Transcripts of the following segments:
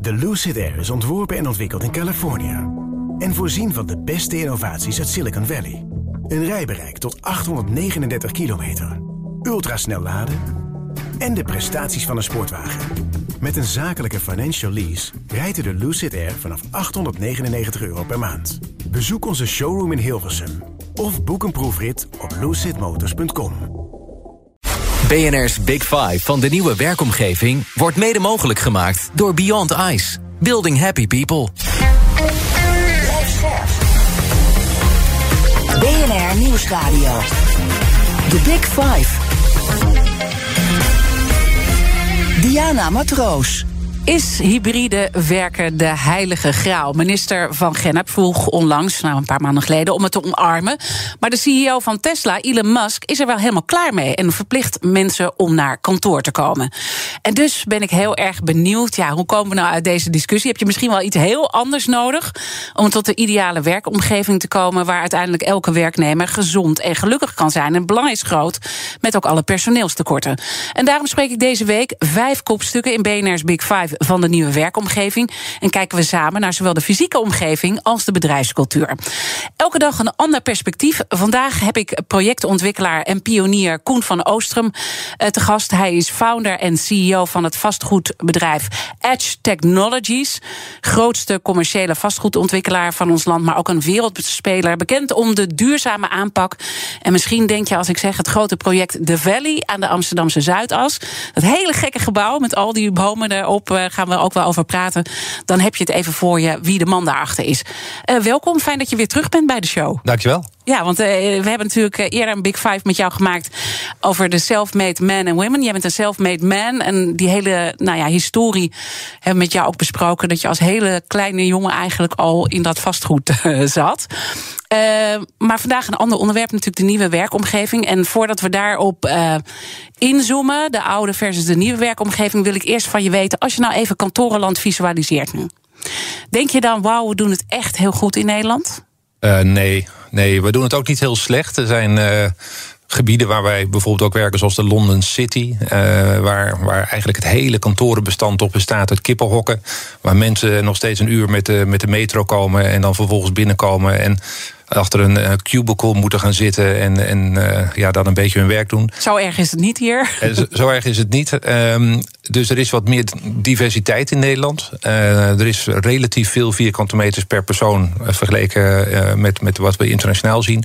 De Lucid Air is ontworpen en ontwikkeld in Californië. En voorzien van de beste innovaties uit Silicon Valley. Een rijbereik tot 839 kilometer. Ultrasnel laden en de prestaties van een sportwagen. Met een zakelijke financial lease rijdt u de Lucid Air vanaf €899 per maand. Bezoek onze showroom in Hilversum of boek een proefrit op lucidmotors.com. BNR's Big Five van de nieuwe werkomgeving wordt mede mogelijk gemaakt door Beyond Ice. Building happy people. BNR Nieuwsradio. The Big Five. Diana Matroos. Is hybride werken de heilige graal? Minister Van Gennep vroeg onlangs, een paar maanden geleden, om het te omarmen. Maar de CEO van Tesla, Elon Musk, is er wel helemaal klaar mee en verplicht mensen om naar kantoor te komen. En dus ben ik heel erg benieuwd, hoe komen we nou uit deze discussie? Heb je misschien wel iets heel anders nodig om tot de ideale werkomgeving te komen waar uiteindelijk elke werknemer gezond en gelukkig kan zijn? En het belang is groot, met ook alle personeelstekorten. En daarom spreek ik deze week 5 kopstukken in BNR's Big Five van de nieuwe werkomgeving. En kijken we samen naar zowel de fysieke omgeving als de bedrijfscultuur. Elke dag een ander perspectief. Vandaag heb ik projectontwikkelaar en pionier Koen van Oostrum te gast. Hij is founder en CEO van het vastgoedbedrijf Edge Technologies. Grootste commerciële vastgoedontwikkelaar van ons land, maar ook een wereldspeler. Bekend om de duurzame aanpak. En misschien denk je als ik zeg het grote project The Valley aan de Amsterdamse Zuidas. Dat hele gekke gebouw met al die bomen erop, gaan we ook wel over praten. Dan heb je het even voor je wie de man daarachter is. Welkom, fijn dat je weer terug bent bij de show. Dankjewel. Ja, want we hebben natuurlijk eerder een Big Five met jou gemaakt over de self-made men en women. Jij bent een self-made man en die hele historie hebben we met jou ook besproken, dat je als hele kleine jongen eigenlijk al in dat vastgoed zat. Maar vandaag een ander onderwerp, natuurlijk de nieuwe werkomgeving. En voordat we daarop inzoomen, de oude versus de nieuwe werkomgeving, wil ik eerst van je weten, als je nou even kantorenland visualiseert nu, denk je dan, wauw, we doen het echt heel goed in Nederland? Nee, we doen het ook niet heel slecht. Er zijn gebieden waar wij bijvoorbeeld ook werken, zoals de London City, waar eigenlijk het hele kantorenbestand op bestaat uit kippenhokken, waar mensen nog steeds een uur met de metro komen en dan vervolgens binnenkomen en achter een cubicle moeten gaan zitten en dan een beetje hun werk doen. Zo erg is het niet hier. Zo erg is het niet. Dus er is wat meer diversiteit in Nederland. Er is relatief veel vierkante meters per persoon vergeleken met wat we internationaal zien.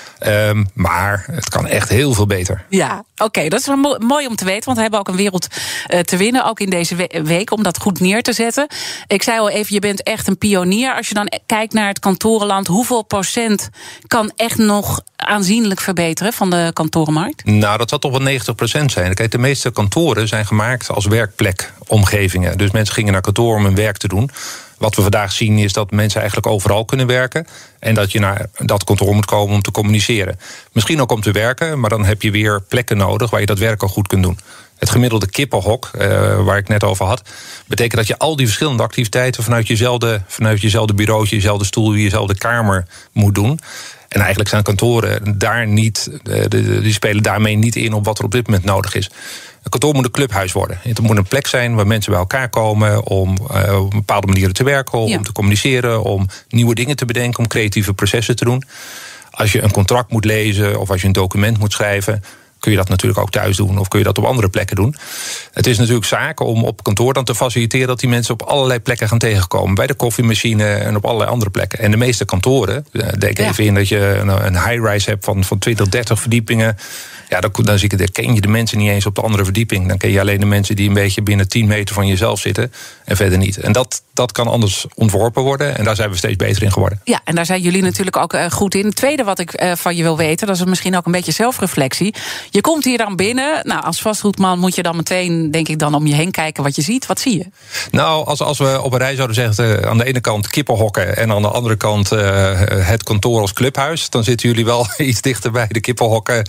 Maar het kan echt heel veel beter. Ja, oké, dat is wel mooi om te weten, want we hebben ook een wereld te winnen, ook in deze week, om dat goed neer te zetten. Ik zei al even, je bent echt een pionier. Als je dan kijkt naar het kantorenland, hoeveel procent kan echt nog aanzienlijk verbeteren van de kantorenmarkt? Nou, dat zal toch wel 90% zijn. Kijk, de meeste kantoren zijn gemaakt als werkplekomgevingen. Dus mensen gingen naar kantoor om hun werk te doen. Wat we vandaag zien is dat mensen eigenlijk overal kunnen werken en dat je naar dat kantoor moet komen om te communiceren. Misschien ook om te werken, maar dan heb je weer plekken nodig waar je dat werk al goed kunt doen. Het gemiddelde kippenhok, waar ik net over had, betekent dat je al die verschillende activiteiten vanuit jezelfde bureautje, jezelfde stoel, jezelfde kamer moet doen. En eigenlijk zijn kantoren daar niet, die spelen daarmee niet in op wat er op dit moment nodig is. Een kantoor moet een clubhuis worden. Het moet een plek zijn waar mensen bij elkaar komen om op bepaalde manieren te werken, om te communiceren, om nieuwe dingen te bedenken, om creatieve processen te doen. Als je een contract moet lezen of als je een document moet schrijven, kun je dat natuurlijk ook thuis doen of kun je dat op andere plekken doen. Het is natuurlijk zaak om op kantoor dan te faciliteren dat die mensen op allerlei plekken gaan tegenkomen. Bij de koffiemachine en op allerlei andere plekken. En de meeste kantoren, denk even in dat je een high-rise hebt van 20, 30 verdiepingen. Ja, dan ken je de mensen niet eens op de andere verdieping. Dan ken je alleen de mensen die een beetje binnen 10 meter van jezelf zitten en verder niet. En dat kan anders ontworpen worden en daar zijn we steeds beter in geworden. Ja, en daar zijn jullie natuurlijk ook goed in. Het tweede wat ik van je wil weten, dat is misschien ook een beetje zelfreflectie. Je komt hier dan binnen. Nou, als vastgoedman moet je dan meteen, denk ik, dan om je heen kijken wat je ziet. Wat zie je? Nou, als we op een rij zouden zeggen, aan de ene kant kippenhokken en aan de andere kant het kantoor als clubhuis, dan zitten jullie wel iets dichter bij de kippenhokken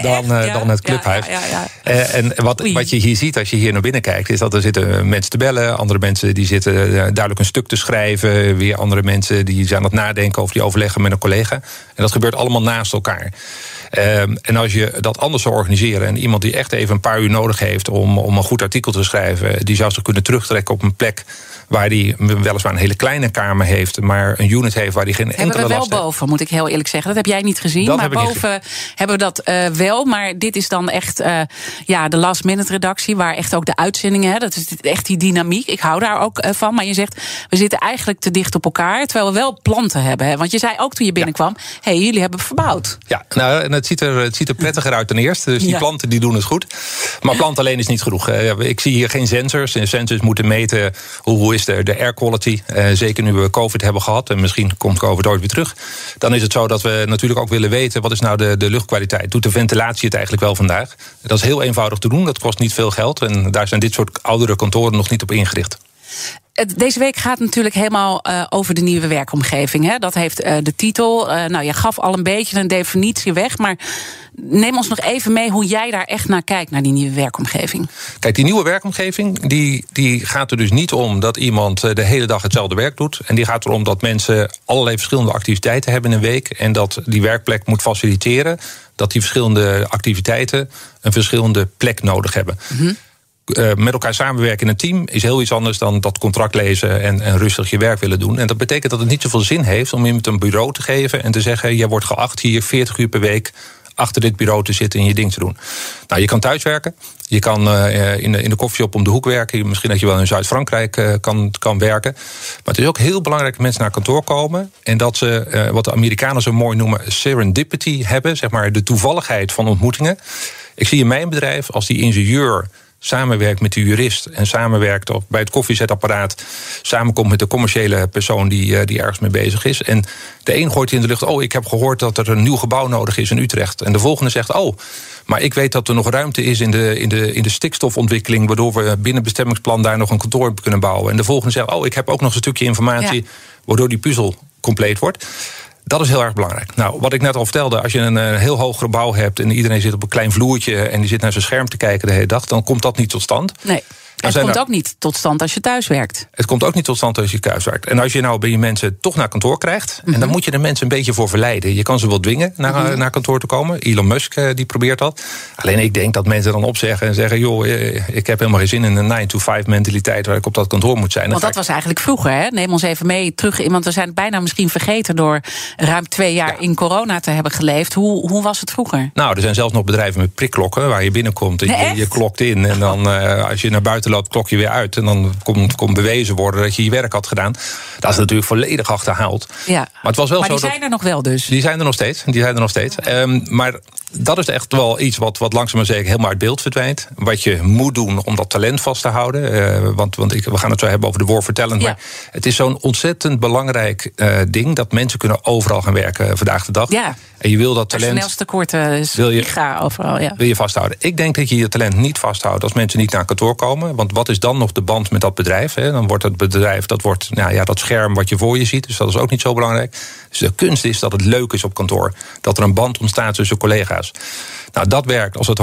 dan het clubhuis. Ja. En wat je hier ziet als je hier naar binnen kijkt, is dat er zitten mensen te bellen, andere mensen die zitten duidelijk een stuk te schrijven, weer andere mensen die zijn aan het nadenken of die overleggen met een collega. En dat gebeurt allemaal naast elkaar. En als je dat anders zou organiseren en iemand die echt even een paar uur nodig heeft om een goed artikel te schrijven, die zou zich kunnen terugtrekken op een plek waar hij weliswaar een hele kleine kamer heeft, maar een unit heeft waar hij geen enkele last heeft. Hebben we wel boven, moet ik heel eerlijk zeggen. Dat heb jij niet gezien. Dat maar boven hebben we dat wel. Maar dit is dan echt de last-minute redactie, waar echt ook de uitzendingen, dat is echt die dynamiek. Ik hou daar ook van. Maar je zegt, we zitten eigenlijk te dicht op elkaar, terwijl we wel planten hebben. Hè? Want je zei ook toen je binnenkwam, jullie hebben verbouwd. Ja, nou, en het ziet er prettiger uit ten eerste. Dus die planten die doen het goed. Maar planten alleen is niet genoeg. Ik zie hier geen sensors. En sensors moeten meten hoe is de air quality. Zeker nu we COVID hebben gehad. En misschien komt COVID ooit weer terug. Dan is het zo dat we natuurlijk ook willen weten, wat is nou de luchtkwaliteit? Doet de ventilatie het eigenlijk wel vandaag? Dat is heel eenvoudig te doen. Dat kost niet veel geld. En daar zijn dit soort oudere kantoren nog niet op ingericht. Deze week gaat natuurlijk helemaal over de nieuwe werkomgeving. Hè? Dat heeft de titel. Je gaf al een beetje een definitie weg. Maar neem ons nog even mee hoe jij daar echt naar kijkt, naar die nieuwe werkomgeving. Kijk, die nieuwe werkomgeving die gaat er dus niet om dat iemand de hele dag hetzelfde werk doet. En die gaat erom dat mensen allerlei verschillende activiteiten hebben in een week. En dat die werkplek moet faciliteren dat die verschillende activiteiten een verschillende plek nodig hebben. Mm-hmm. Met elkaar samenwerken in een team is heel iets anders dan dat contract lezen en rustig je werk willen doen. En dat betekent dat het niet zoveel zin heeft om iemand een bureau te geven en te zeggen, jij wordt geacht hier 40 uur per week achter dit bureau te zitten en je ding te doen. Nou, je kan thuiswerken. Je kan in de koffieshop om de hoek werken. Misschien dat je wel in Zuid-Frankrijk kan werken. Maar het is ook heel belangrijk dat mensen naar kantoor komen en dat ze, wat de Amerikanen zo mooi noemen, serendipity hebben, zeg maar de toevalligheid van ontmoetingen. Ik zie in mijn bedrijf, als die ingenieur samenwerkt met de jurist en samenwerkt bij het koffiezetapparaat, samenkomt met de commerciële persoon die ergens mee bezig is. En de een gooit in de lucht, ik heb gehoord dat er een nieuw gebouw nodig is in Utrecht. En de volgende zegt, maar ik weet dat er nog ruimte is in de stikstofontwikkeling, waardoor we binnen bestemmingsplan daar nog een kantoor kunnen bouwen. En de volgende zegt, ik heb ook nog een stukje informatie, waardoor die puzzel compleet wordt. Dat is heel erg belangrijk. Nou, wat ik net al vertelde, als je een heel hoog gebouw hebt en iedereen zit op een klein vloertje en die zit naar zijn scherm te kijken de hele dag, dan komt dat niet tot stand. Nee. Het komt ook niet tot stand als je thuis werkt. Het komt ook niet tot stand als je thuis werkt. En als je nou bij je mensen toch naar kantoor krijgt, en dan moet je de mensen een beetje voor verleiden. Je kan ze wel dwingen naar kantoor te komen. Elon Musk die probeert dat. Alleen ik denk dat mensen dan opzeggen en zeggen, ik heb helemaal geen zin in een 9-to-5 mentaliteit waar ik op dat kantoor moet zijn. Want dat was eigenlijk vroeger, hè? Neem ons even mee terug in, want we zijn bijna misschien vergeten door ruim 2 jaar in corona te hebben geleefd. Hoe was het vroeger? Nou, er zijn zelfs nog bedrijven met prikklokken waar je binnenkomt en je klokt in. En dan als je naar buiten loopt, klok je weer uit. En dan kon bewezen worden dat je je werk had gedaan. Dat is natuurlijk volledig achterhaald. Ja. Maar het was wel maar die zijn er nog wel dus? Die zijn er nog steeds. Maar dat is echt wel iets wat langzaam maar zeker helemaal uit beeld verdwijnt. Wat je moet doen om dat talent vast te houden. Want we gaan het zo hebben over de war for talent. Ja. Maar het is zo'n ontzettend belangrijk ding dat mensen kunnen overal gaan werken vandaag de dag. Ja. En je wil dat talent. Personeelstekorten overal. Ja. Wil je vasthouden? Ik denk dat je je talent niet vasthoudt als mensen niet naar kantoor komen. Want wat is dan nog de band met dat bedrijf? Hè? Dan wordt het bedrijf, dat scherm wat je voor je ziet. Dus dat is ook niet zo belangrijk. Dus de kunst is dat het leuk is op kantoor. Dat er een band ontstaat tussen collega's. Nou, dat werkt als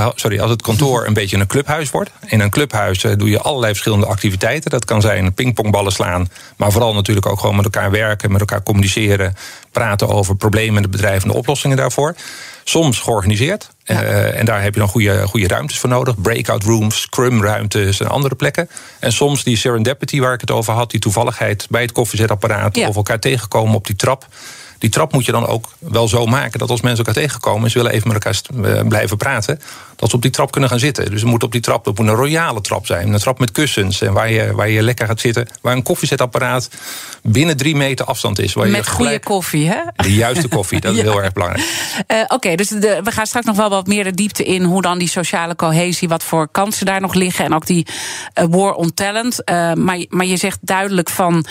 het kantoor een beetje een clubhuis wordt. In een clubhuis doe je allerlei verschillende activiteiten. Dat kan zijn pingpongballen slaan, maar vooral natuurlijk ook gewoon met elkaar werken, met elkaar communiceren, praten over problemen in het bedrijf en de oplossingen daarvoor. Soms georganiseerd. Ja. En daar heb je dan goede ruimtes voor nodig. Breakout rooms, scrum-ruimtes en andere plekken. En soms die serendipity waar ik het over had, die toevalligheid bij het koffiezetapparaat, of elkaar tegenkomen op die trap. Die trap moet je dan ook wel zo maken dat als mensen elkaar tegenkomen en ze willen even met elkaar blijven praten, dat ze op die trap kunnen gaan zitten. Dus het moet een royale trap zijn. Een trap met kussens en waar je lekker gaat zitten. Waar een koffiezetapparaat binnen 3 meter afstand is. Met goede koffie, hè? De juiste koffie, dat is heel erg belangrijk. Oké, dus we gaan straks nog wel wat meer de diepte in hoe dan die sociale cohesie, wat voor kansen daar nog liggen en ook die war on talent. Maar je zegt duidelijk van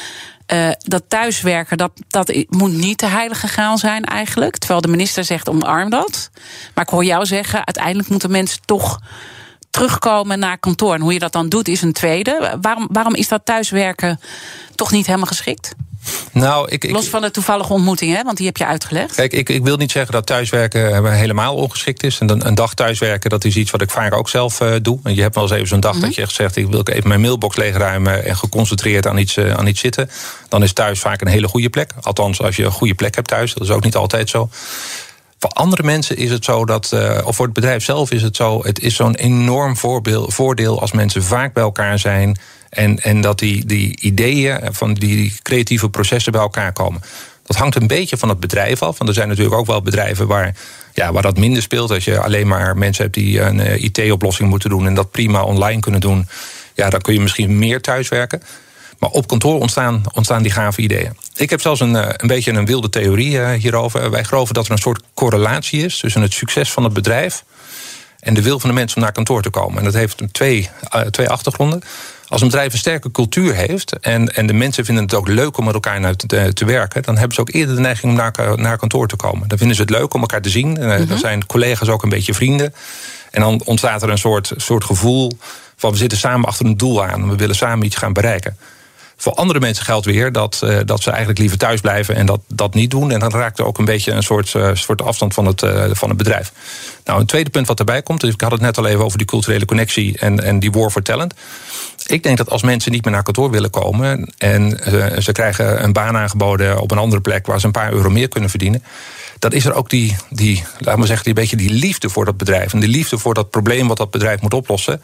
dat thuiswerken, dat moet niet de heilige graal zijn eigenlijk. Terwijl de minister zegt, omarm dat. Maar ik hoor jou zeggen, uiteindelijk moeten mensen toch terugkomen naar kantoor. En hoe je dat dan doet, is een tweede. Waarom is dat thuiswerken toch niet helemaal geschikt? Nou, los van de toevallige ontmoeting, hè? Want die heb je uitgelegd. Kijk, ik wil niet zeggen dat thuiswerken helemaal ongeschikt is. En een dag thuiswerken, dat is iets wat ik vaak ook zelf doe. En je hebt wel eens even zo'n dag dat je echt zegt, ik wil even mijn mailbox leegruimen en geconcentreerd aan iets zitten. Dan is thuis vaak een hele goede plek. Althans, als je een goede plek hebt thuis. Dat is ook niet altijd zo. Voor andere mensen is het zo of voor het bedrijf zelf is het zo, het is zo'n enorm voordeel als mensen vaak bij elkaar zijn En dat die ideeën van die creatieve processen bij elkaar komen. Dat hangt een beetje van het bedrijf af. Want er zijn natuurlijk ook wel bedrijven waar dat minder speelt. Als je alleen maar mensen hebt die een IT-oplossing moeten doen en dat prima online kunnen doen, dan kun je misschien meer thuiswerken. Maar op kantoor ontstaan die gave ideeën. Ik heb zelfs een beetje een wilde theorie hierover. Wij geloven dat er een soort correlatie is tussen het succes van het bedrijf en de wil van de mensen om naar kantoor te komen. En dat heeft twee achtergronden. Als een bedrijf een sterke cultuur heeft en de mensen vinden het ook leuk om met elkaar te werken, dan hebben ze ook eerder de neiging om naar kantoor te komen. Dan vinden ze het leuk om elkaar te zien. Dan zijn collega's ook een beetje vrienden. En dan ontstaat er een soort gevoel van we zitten samen achter een doel aan en we willen samen iets gaan bereiken. Voor andere mensen geldt weer dat ze eigenlijk liever thuis blijven en dat niet doen. En dan raakt er ook een beetje een soort afstand van het bedrijf. Nou, een tweede punt wat erbij komt, dus ik had het net al even over die culturele connectie en die war for talent. Ik denk dat als mensen niet meer naar kantoor willen komen en ze krijgen een baan aangeboden op een andere plek waar ze een paar euro meer kunnen verdienen, dan is er ook laten we zeggen, die liefde voor dat bedrijf en die liefde voor dat probleem wat dat bedrijf moet oplossen.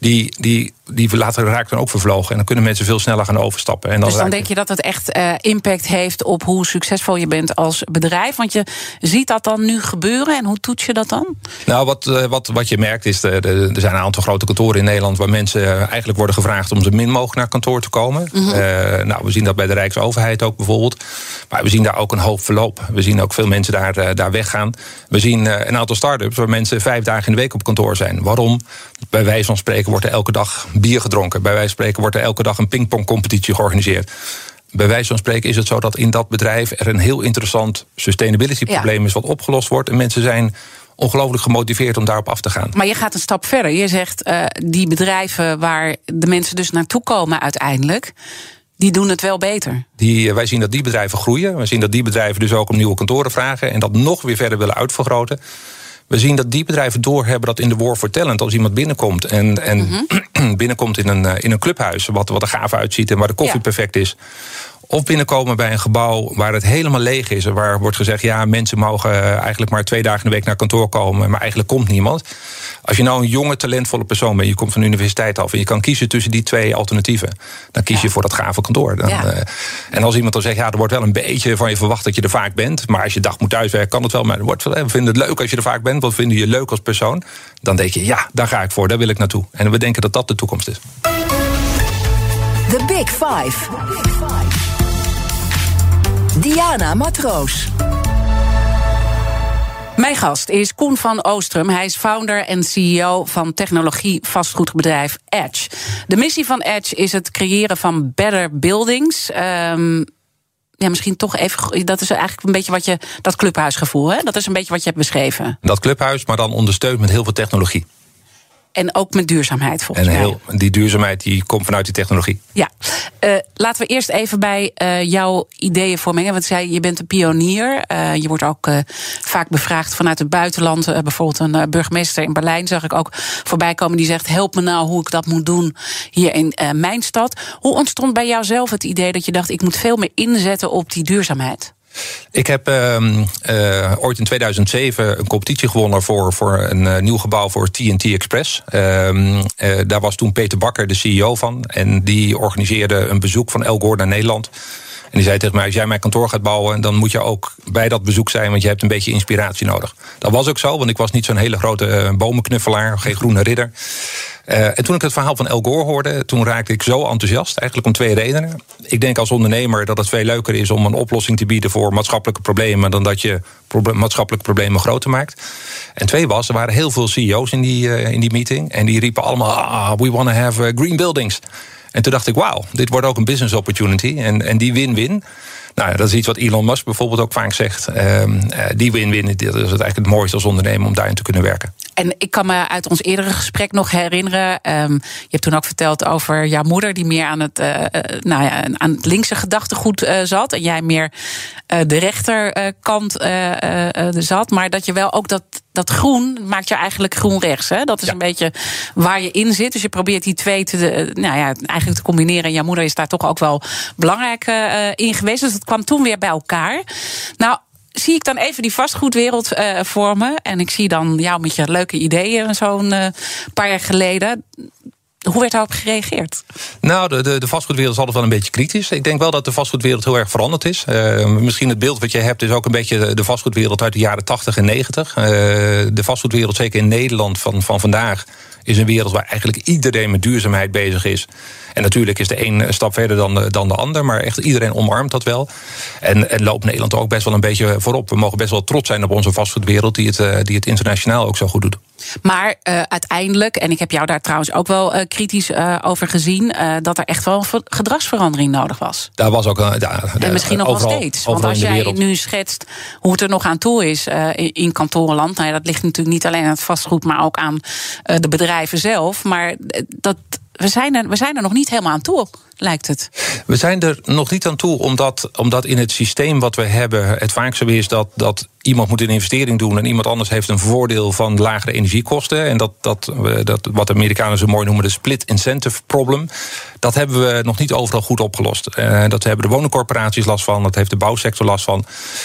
Die raakt dan ook vervlogen. En dan kunnen mensen veel sneller gaan overstappen. En dus dan denk je dat het echt impact heeft op hoe succesvol je bent als bedrijf? Want je ziet dat dan nu gebeuren. En hoe toets je dat dan? Nou, wat je merkt is, er zijn een aantal grote kantoren in Nederland waar mensen eigenlijk worden gevraagd om zo min mogelijk naar kantoor te komen. Mm-hmm. We zien dat bij de Rijksoverheid ook bijvoorbeeld. Maar we zien daar ook een hoop verloop. We zien ook veel mensen daar weggaan. We zien een aantal start-ups waar mensen 5 dagen in de week op kantoor zijn. Waarom? Bij wijze van spreken wordt er elke dag bier gedronken. Bij wijze van spreken wordt er elke dag een pingpongcompetitie georganiseerd. Bij wijze van spreken is het zo dat in dat bedrijf er een heel interessant sustainability probleem is wat opgelost wordt. En mensen zijn ongelooflijk gemotiveerd om daarop af te gaan. Maar je gaat een stap verder. Je zegt die bedrijven waar de mensen dus naartoe komen uiteindelijk, die doen het wel beter. Wij zien dat die bedrijven groeien. We zien dat die bedrijven dus ook om nieuwe kantoren vragen en dat nog weer verder willen uitvergroten. We zien dat die bedrijven doorhebben dat in de war for talent, als iemand binnenkomt en binnenkomt in een clubhuis, wat er gaaf uitziet en waar de koffie perfect is. Of binnenkomen bij een gebouw waar het helemaal leeg is en waar wordt gezegd, mensen mogen eigenlijk maar 2 dagen in de week naar kantoor komen, maar eigenlijk komt niemand. Als je nou een jonge, talentvolle persoon bent, je komt van de universiteit af en je kan kiezen tussen die 2 alternatieven, dan kies je voor dat gave kantoor. En als iemand dan zegt, er wordt wel een beetje van je verwacht dat je er vaak bent, maar als je dag moet thuiswerken, kan het wel, maar we vinden het leuk als je er vaak bent, wat vinden je leuk als persoon, dan denk je, daar ga ik voor, daar wil ik naartoe. En we denken dat dat de toekomst is. The Big Five. Diana Matroos. Mijn gast is Koen van Oostrum. Hij is founder en CEO van technologie-vastgoedbedrijf Edge. De missie van Edge is het creëren van better buildings. Misschien toch even, dat is eigenlijk een beetje dat clubhuisgevoel, hè? Dat is een beetje wat je hebt beschreven. Dat clubhuis, maar dan ondersteund met heel veel technologie. En ook met duurzaamheid, volgens mij. En die duurzaamheid die komt vanuit die technologie. Ja. Laten we eerst even bij jouw ideeën voormengen. Want je bent een pionier. Je wordt ook vaak bevraagd vanuit het buitenland. Bijvoorbeeld een burgemeester in Berlijn zag ik ook voorbij komen. Die zegt, help me nou hoe ik dat moet doen hier in mijn stad. Hoe ontstond bij jou zelf het idee dat je dacht, ik moet veel meer inzetten op die duurzaamheid? Ik heb ooit in 2007 een competitie gewonnen voor een nieuw gebouw voor TNT Express. Daar was toen Peter Bakker de CEO van. En die organiseerde een bezoek van Al Gore naar Nederland. En die zei tegen mij, als jij mijn kantoor gaat bouwen, dan moet je ook bij dat bezoek zijn, want je hebt een beetje inspiratie nodig. Dat was ook zo, want ik was niet zo'n hele grote bomenknuffelaar, geen groene ridder. En toen ik het verhaal van Al Gore hoorde, toen raakte ik zo enthousiast, eigenlijk om 2 redenen. Ik denk als ondernemer dat het veel leuker is om een oplossing te bieden voor maatschappelijke problemen dan dat je maatschappelijke problemen groter maakt. En 2 er waren heel veel CEO's in die meeting en die riepen allemaal, we want to have green buildings. En toen dacht ik, wauw, dit wordt ook een business opportunity. En die win-win, nou, dat is iets wat Elon Musk bijvoorbeeld ook vaak zegt. Die win-win, dat is eigenlijk het mooiste als ondernemer om daarin te kunnen werken. En ik kan me uit ons eerdere gesprek nog herinneren, je hebt toen ook verteld over jouw moeder die meer aan het linkse gedachtegoed zat. En jij meer de rechterkant zat. Maar dat je wel ook dat groen maakt je eigenlijk groen-rechts. Hè? Dat is een beetje waar je in zit. Dus je probeert die 2 eigenlijk te combineren. En jouw moeder is daar toch ook wel belangrijk in geweest. Dus dat kwam toen weer bij elkaar. Nou, zie ik dan even die vastgoedwereld voor me. En ik zie dan jou met je leuke ideeën zo'n paar jaar geleden. Hoe werd daarop gereageerd? Nou, de vastgoedwereld is altijd wel een beetje kritisch. Ik denk wel dat de vastgoedwereld heel erg veranderd is. Misschien het beeld wat je hebt is ook een beetje de vastgoedwereld uit de jaren 80 en 90. De vastgoedwereld, zeker in Nederland van vandaag, is een wereld waar eigenlijk iedereen met duurzaamheid bezig is. En natuurlijk is de een stap verder dan de ander, maar echt iedereen omarmt dat wel. En loopt Nederland ook best wel een beetje voorop. We mogen best wel trots zijn op onze vastgoedwereld die het internationaal ook zo goed doet. Maar uiteindelijk, en ik heb jou daar trouwens ook wel kritisch over gezien, dat er echt wel een gedragsverandering nodig was. Daar was ook en misschien nog wel steeds. Want als jij nu schetst hoe het er nog aan toe is in kantorenland, nou ja, dat ligt natuurlijk niet alleen aan het vastgoed, maar ook aan de bedrijven zelf. Maar we zijn er nog niet helemaal aan toe, lijkt het. We zijn er nog niet aan toe, omdat in het systeem wat we hebben het vaak zo is dat iemand moet een investering doen en iemand anders heeft een voordeel van lagere energiekosten. En dat wat de Amerikanen zo mooi noemen de split incentive problem, dat hebben we nog niet overal goed opgelost. Dat hebben de woningcorporaties last van, dat heeft de bouwsector last van.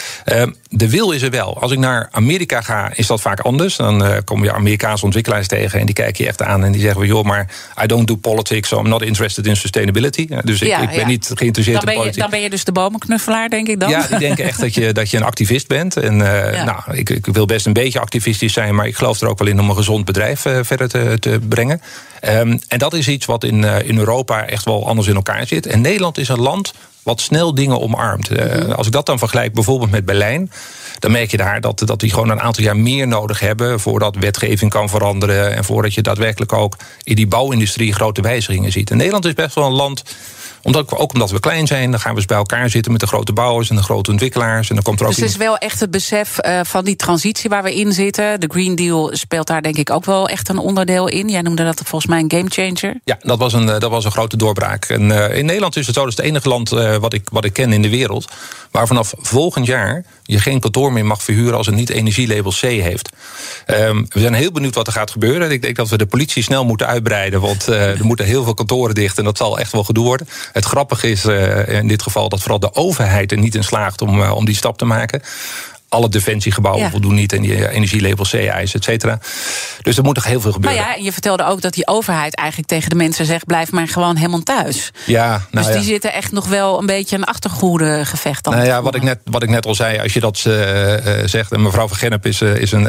De wil is er wel. Als ik naar Amerika ga, is dat vaak anders. Dan kom je Amerikaanse ontwikkelaars tegen en die kijken je echt aan en die zeggen, joh, maar I don't do politics, so I'm not interested in sustainability. Dus ik ben niet geïnteresseerd in politiek. Dan ben je dus de bomenknuffelaar, denk ik dan? Ja, die denken echt dat je een activist bent. En nou, ik wil best een beetje activistisch zijn, maar ik geloof er ook wel in om een gezond bedrijf verder te brengen. En dat is iets wat in Europa echt wel anders in elkaar zit. En Nederland is een land wat snel dingen omarmt. Als ik dat dan vergelijk bijvoorbeeld met Berlijn, dan merk je daar dat die gewoon een aantal jaar meer nodig hebben voordat wetgeving kan veranderen en voordat je daadwerkelijk ook in die bouwindustrie grote wijzigingen ziet. En Nederland is best wel een land, omdat we klein zijn, dan gaan we eens bij elkaar zitten met de grote bouwers en de grote ontwikkelaars. En dan komt er ook dus het is wel echt het besef van die transitie waar we in zitten. De Green Deal speelt daar denk ik ook wel echt een onderdeel in. Jij noemde dat volgens mij een gamechanger. Ja, dat was een grote doorbraak. En in Nederland is het zo, dat is het enige land wat ik ken in de wereld waar vanaf volgend jaar je geen kantoor meer mag verhuren als het niet energielabel C heeft. We zijn heel benieuwd wat er gaat gebeuren. Ik denk dat we de politie snel moeten uitbreiden, want er moeten heel veel kantoren dicht en dat zal echt wel gedoe worden. Het grappige is in dit geval dat vooral de overheid er niet in slaagt om die stap te maken. Alle defensiegebouwen voldoen niet en die energielabel C-eisen, et cetera. Dus er moet nog heel veel gebeuren. Nou ja, en je vertelde ook dat die overheid eigenlijk tegen de mensen zegt, blijf maar gewoon helemaal thuis. Ja, dus die zitten echt nog wel een beetje een achtergoedegevecht. Nou ja, wat ik net al zei, als je dat zegt, en mevrouw van Gennep is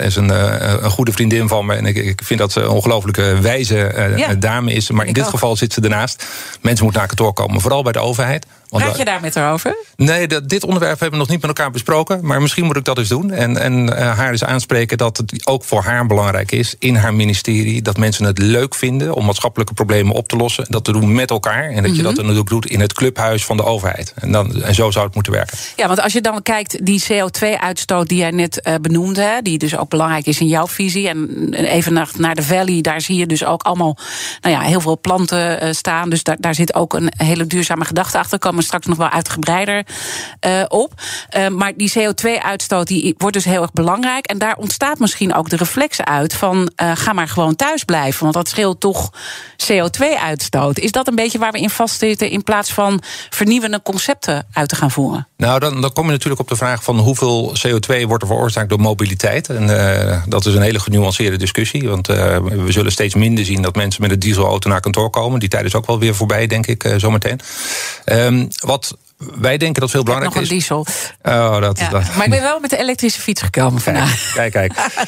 een goede vriendin van me en ik vind dat ze een ongelooflijke wijze dame is, maar in dit geval zit ze ernaast. Mensen moeten naar kantoor komen, vooral bij de overheid. Praat je daar met haar over? Nee, dit onderwerp hebben we nog niet met elkaar besproken. Maar misschien moet ik dat eens doen. En haar eens aanspreken dat het ook voor haar belangrijk is in haar ministerie dat mensen het leuk vinden om maatschappelijke problemen op te lossen. Dat te doen met elkaar. En dat je dat dan ook doet in het clubhuis van de overheid. En zo zou het moeten werken. Ja, want als je dan kijkt, die CO2-uitstoot die jij net benoemde, die dus ook belangrijk is in jouw visie. En even naar de Valley, daar zie je dus ook allemaal heel veel planten staan. Dus daar zit ook een hele duurzame gedachte achter. Komen straks nog wel uitgebreider op. Maar die CO2-uitstoot die wordt dus heel erg belangrijk. En daar ontstaat misschien ook de reflex uit van ga maar gewoon thuis blijven. Want dat scheelt toch CO2-uitstoot. Is dat een beetje waar we in vastzitten in plaats van vernieuwende concepten uit te gaan voeren? Nou, dan kom je natuurlijk op de vraag van hoeveel CO2 wordt er veroorzaakt door mobiliteit. En dat is een hele genuanceerde discussie. Want we zullen steeds minder zien dat mensen met een dieselauto naar kantoor komen. Die tijd is ook wel weer voorbij, denk ik, zometeen. Wat wij denken dat veel belangrijk is. Nog een diesel. Maar ik ben wel met de elektrische fiets gekomen vandaag. Kijk.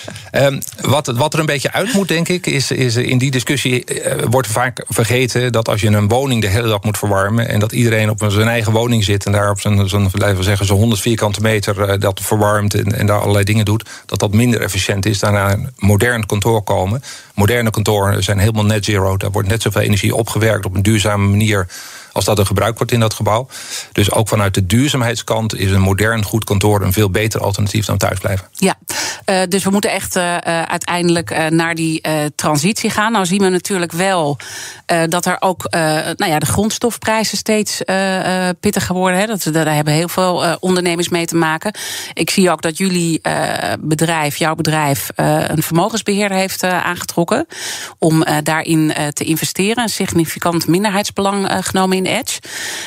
Wat er een beetje uit moet, denk ik, is in die discussie wordt vaak vergeten dat als je een woning de hele dag moet verwarmen en dat iedereen op zijn eigen woning zit en daar op zo'n 100 vierkante meter dat verwarmt en daar allerlei dingen doet, dat minder efficiënt is dan naar een modern kantoor komen. Moderne kantoren zijn helemaal net zero. Daar wordt net zoveel energie opgewerkt op een duurzame manier als dat er gebruikt wordt in dat gebouw. Dus ook vanuit de duurzaamheidskant is een modern goed kantoor een veel beter alternatief dan thuisblijven. Ja, dus we moeten echt uiteindelijk naar die transitie gaan. Nou zien we natuurlijk wel dat er ook de grondstofprijzen steeds pittiger worden. Hè. Daar hebben heel veel ondernemers mee te maken. Ik zie ook dat jullie jouw bedrijf, een vermogensbeheerder heeft aangetrokken om daarin te investeren. Een significant minderheidsbelang genomen in Edge.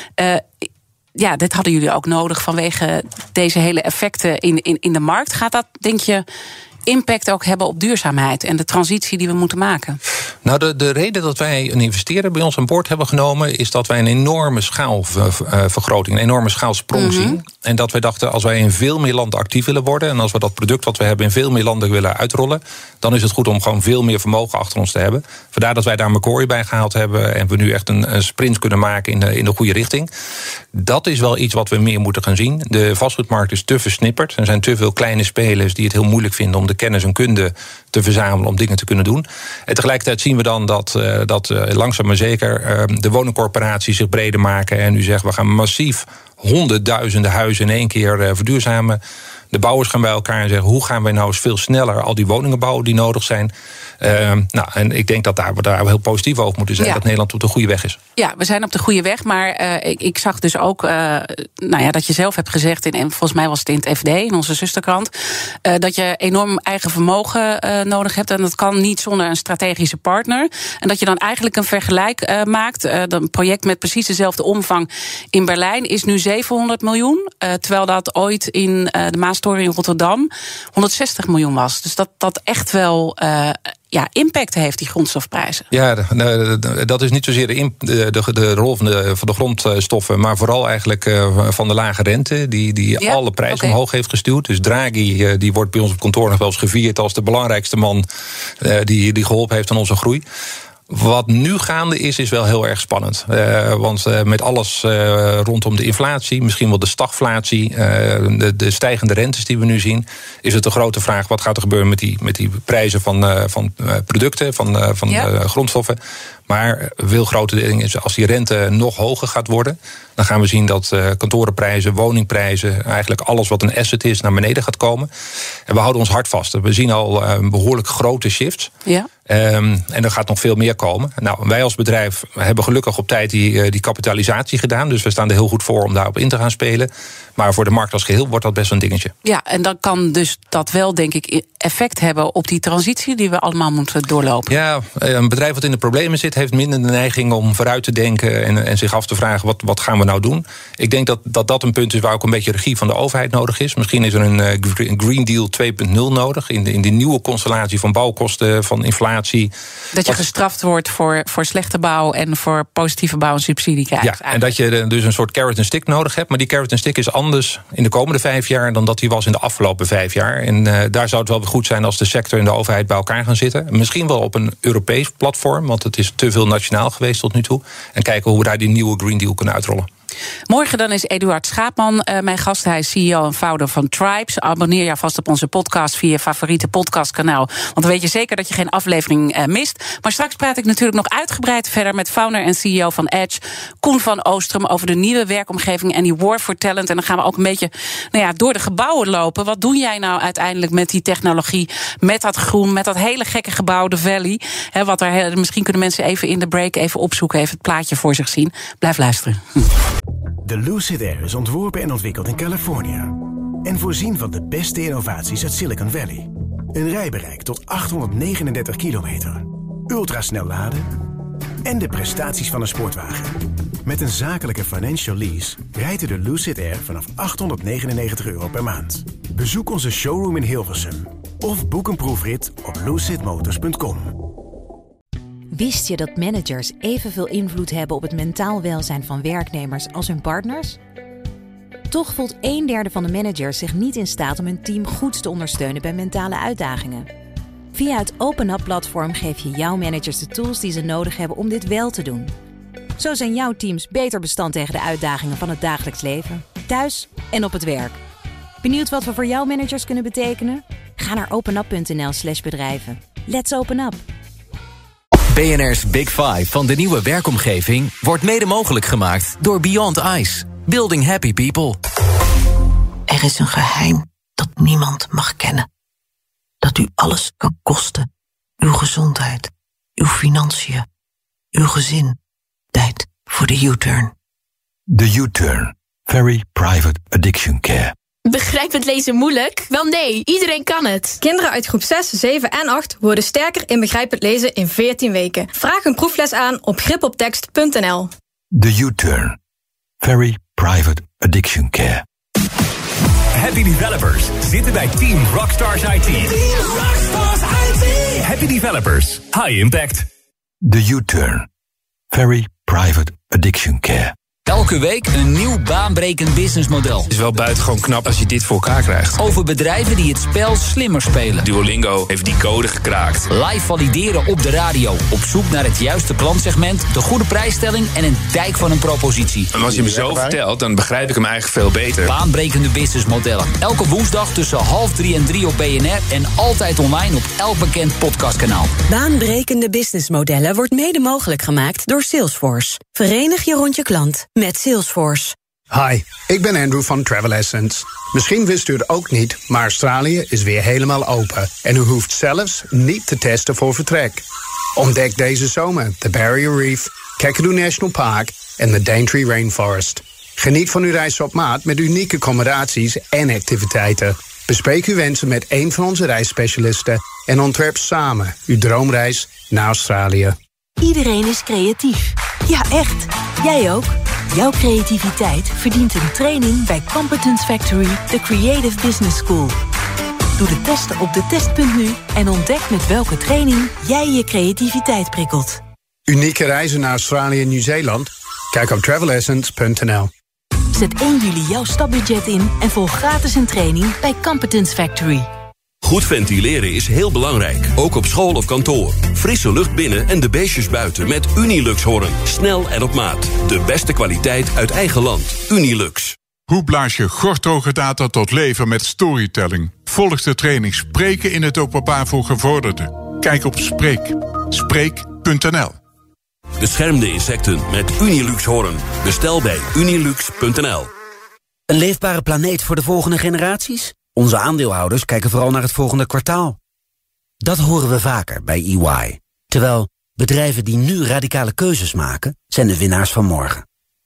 Dit hadden jullie ook nodig vanwege deze hele effecten in de markt. Gaat dat, denk je, impact ook hebben op duurzaamheid en de transitie die we moeten maken? Nou, de reden dat wij een investeerder bij ons aan boord hebben genomen is dat wij een enorme schaalvergroting, een enorme schaalsprong zien. En dat wij dachten, als wij in veel meer landen actief willen worden en als we dat product wat we hebben in veel meer landen willen uitrollen, dan is het goed om gewoon veel meer vermogen achter ons te hebben. Vandaar dat wij daar Macquarie bij gehaald hebben en we nu echt een sprint kunnen maken in de goede richting. Dat is wel iets wat we meer moeten gaan zien. De vastgoedmarkt is te versnipperd. Er zijn te veel kleine spelers die het heel moeilijk vinden om de kennis en kunde te verzamelen om dingen te kunnen doen. En tegelijkertijd zien we dan dat langzaam maar zeker de woningcorporaties zich breder maken en nu zeggen we gaan massief honderdduizenden huizen in één keer verduurzamen. De bouwers gaan bij elkaar en zeggen, hoe gaan wij nou eens veel sneller al die woningen bouwen die nodig zijn. En ik denk dat we daar heel positief over moeten zijn, dat Nederland op de goede weg is. Ja, we zijn op de goede weg, maar ik zag dus ook dat je zelf hebt gezegd, en volgens mij was het in het FD, in onze zusterkrant, dat je enorm eigen vermogen nodig hebt en dat kan niet zonder een strategische partner. En dat je dan eigenlijk een vergelijk maakt. Een project met precies dezelfde omvang in Berlijn is nu 700 miljoen, terwijl dat ooit in de Maastoren in Rotterdam 160 miljoen was. Dus dat echt wel impact heeft, die grondstofprijzen. Ja, dat is niet zozeer de rol van de grondstoffen, maar vooral eigenlijk van de lage rente, die alle prijzen omhoog heeft gestuurd. Dus Draghi, die wordt bij ons op kantoor nog wel eens gevierd als de belangrijkste man die geholpen heeft aan onze groei. Wat nu gaande is wel heel erg spannend. Want met alles rondom de inflatie, misschien wel de stagflatie, de stijgende rentes die we nu zien, is het een grote vraag, wat gaat er gebeuren met die prijzen van producten, van grondstoffen. Maar veel grote dingen is, als die rente nog hoger gaat worden, dan gaan we zien dat kantorenprijzen, woningprijzen, eigenlijk alles wat een asset is, naar beneden gaat komen. En we houden ons hard vast. We zien al behoorlijk grote shifts. Ja. En er gaat nog veel meer komen. Nou, wij als bedrijf hebben gelukkig op tijd die kapitalisatie gedaan. Dus we staan er heel goed voor om daarop in te gaan spelen. Maar voor de markt als geheel wordt dat best een dingetje. Ja, en dan kan dus dat wel, denk ik, effect hebben op die transitie die we allemaal moeten doorlopen. Ja, een bedrijf wat in de problemen zit, heeft minder de neiging om vooruit te denken en zich af te vragen, wat gaan we nou doen? Ik denk dat een punt is waar ook een beetje regie van de overheid nodig is. Misschien is er een Green Deal 2.0 nodig in die nieuwe constellatie van bouwkosten, van inflatie. Dat je gestraft wordt voor slechte bouw en voor positieve bouw een subsidie krijgt. Ja, eigenlijk. En dat je dus een soort carrot en stick nodig hebt. Maar die carrot en stick is anders in de komende 5 jaar dan dat die was in de afgelopen 5 jaar. En daar zou het wel goed zijn als de sector en de overheid bij elkaar gaan zitten. Misschien wel op een Europees platform, want het is te veel nationaal geweest tot nu toe. En kijken hoe we daar die nieuwe Green Deal kunnen uitrollen. Morgen dan is Eduard Schaapman mijn gast. Hij is CEO en founder van Tribes. Abonneer je vast op onze podcast via je favoriete podcastkanaal. Want dan weet je zeker dat je geen aflevering mist. Maar straks praat ik natuurlijk nog uitgebreid verder met founder en CEO van Edge, Koen van Oostrum, over de nieuwe werkomgeving en die war for talent. En dan gaan we ook een beetje door de gebouwen lopen. Wat doe jij nou uiteindelijk met die technologie, met dat groen, met dat hele gekke gebouw, de Valley? Misschien kunnen mensen even in de break even opzoeken, even het plaatje voor zich zien. Blijf luisteren. De Lucid Air is ontworpen en ontwikkeld in Californië. En voorzien van de beste innovaties uit Silicon Valley. Een rijbereik tot 839 kilometer. Ultrasnel laden. En de prestaties van een sportwagen. Met een zakelijke financial lease rijdt u de Lucid Air vanaf €899 per maand. Bezoek onze showroom in Hilversum. Of boek een proefrit op lucidmotors.com. Wist je dat managers evenveel invloed hebben op het mentaal welzijn van werknemers als hun partners? Toch voelt 1/3 van de managers zich niet in staat om hun team goed te ondersteunen bij mentale uitdagingen. Via het OpenUp-platform geef je jouw managers de tools die ze nodig hebben om dit wel te doen. Zo zijn jouw teams beter bestand tegen de uitdagingen van het dagelijks leven, thuis en op het werk. Benieuwd wat we voor jouw managers kunnen betekenen? Ga naar openup.nl/bedrijven. Let's open up! BNR's Big Five van de nieuwe werkomgeving wordt mede mogelijk gemaakt door Beyond Ice. Building happy people. Er is een geheim dat niemand mag kennen. Dat u alles kan kosten. Uw gezondheid, uw financiën, uw gezin. Tijd voor de U-turn. De U-turn. Very private addiction care. Begrijpend lezen moeilijk? Wel nee, iedereen kan het. Kinderen uit groep 6, 7 en 8 worden sterker in begrijpend lezen in 14 weken. Vraag een proefles aan op gripoptekst.nl. De U-turn. Very private addiction care. Happy developers zitten bij Team Rockstars IT. Team Rockstars IT. Happy developers, high impact. The U-Turn. Very private addiction care. Elke week een nieuw baanbrekend businessmodel. Het is wel buitengewoon knap als je dit voor elkaar krijgt. Over bedrijven die het spel slimmer spelen. Duolingo heeft die code gekraakt. Live valideren op de radio. Op zoek naar het juiste klantsegment, de goede prijsstelling en een dijk van een propositie. En als je me zo vertelt, dan begrijp ik hem eigenlijk veel beter. Baanbrekende businessmodellen. Elke woensdag tussen 2:30 en 3 op BNR en altijd online op elk bekend podcastkanaal. Baanbrekende businessmodellen wordt mede mogelijk gemaakt door Salesforce. Verenig je rond je klant met Salesforce. Hi, ik ben Andrew van Travel Essence. Misschien wist u het ook niet, maar Australië is weer helemaal open. En u hoeft zelfs niet te testen voor vertrek. Ontdek deze zomer de Barrier Reef, Kakadu National Park en de Daintree Rainforest. Geniet van uw reis op maat met unieke accommodaties en activiteiten. Bespreek uw wensen met een van onze reisspecialisten en ontwerp samen uw droomreis naar Australië. Iedereen is creatief. Ja, echt. Jij ook. Jouw creativiteit verdient een training bij Competence Factory, de Creative Business School. Doe de testen op de test.nu en ontdek met welke training jij je creativiteit prikkelt. Unieke reizen naar Australië en Nieuw-Zeeland? Kijk op travelessence.nl. Zet 1 juli jouw stapbudget in en volg gratis een training bij Competence Factory. Goed ventileren is heel belangrijk, ook op school of kantoor. Frisse lucht binnen en de beestjes buiten met Unilux Horn. Snel en op maat. De beste kwaliteit uit eigen land. Unilux. Hoe blaas je gorddroge data tot leven met storytelling? Volg de training Spreken in het openbaar voor gevorderden. Kijk op Spreek. Spreek.nl. Beschermde insecten met Unilux Horn. Bestel bij unilux.nl. Een leefbare planeet voor de volgende generaties? Onze aandeelhouders kijken vooral naar het volgende kwartaal. Dat horen we vaker bij EY. Terwijl bedrijven die nu radicale keuzes maken, zijn de winnaars van morgen.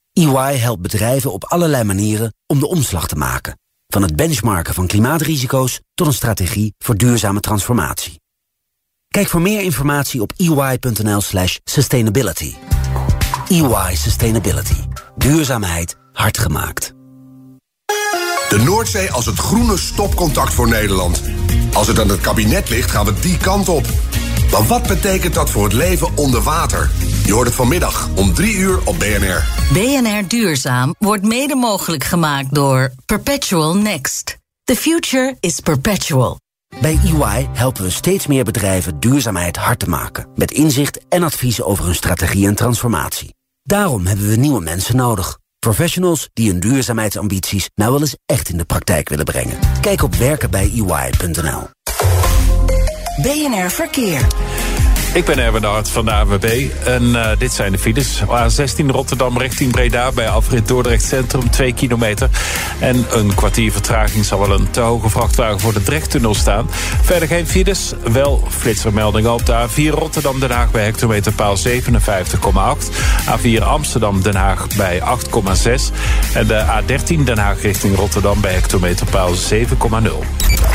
EY helpt bedrijven op allerlei manieren om de omslag te maken. Van het benchmarken van klimaatrisico's tot een strategie voor duurzame transformatie. Kijk voor meer informatie op ey.nl/sustainability. EY Sustainability. Duurzaamheid hard gemaakt. De Noordzee als het groene stopcontact voor Nederland. Als het aan het kabinet ligt, gaan we die kant op. Maar wat betekent dat voor het leven onder water? Je hoort het vanmiddag om 3 uur op BNR. BNR Duurzaam wordt mede mogelijk gemaakt door Perpetual Next. The future is perpetual. Bij EY helpen we steeds meer bedrijven duurzaamheid hard te maken. Met inzicht en adviezen over hun strategie en transformatie. Daarom hebben we nieuwe mensen nodig. Professionals die hun duurzaamheidsambities nou wel eens echt in de praktijk willen brengen. Kijk op werkenbijey.nl. BNR Verkeer. Ik ben Erwin de Hart van de ANWB en dit zijn de files. A16 Rotterdam richting Breda bij afrit Dordrecht Centrum 2 kilometer. En een kwartier vertraging zal wel een te hoge vrachtwagen voor de Drechttunnel staan. Verder geen files, wel flitsermeldingen op de A4 Rotterdam-Den Haag bij hectometerpaal 57,8. A4 Amsterdam-Den Haag bij 8,6. En de A13 Den Haag richting Rotterdam bij hectometerpaal 7,0.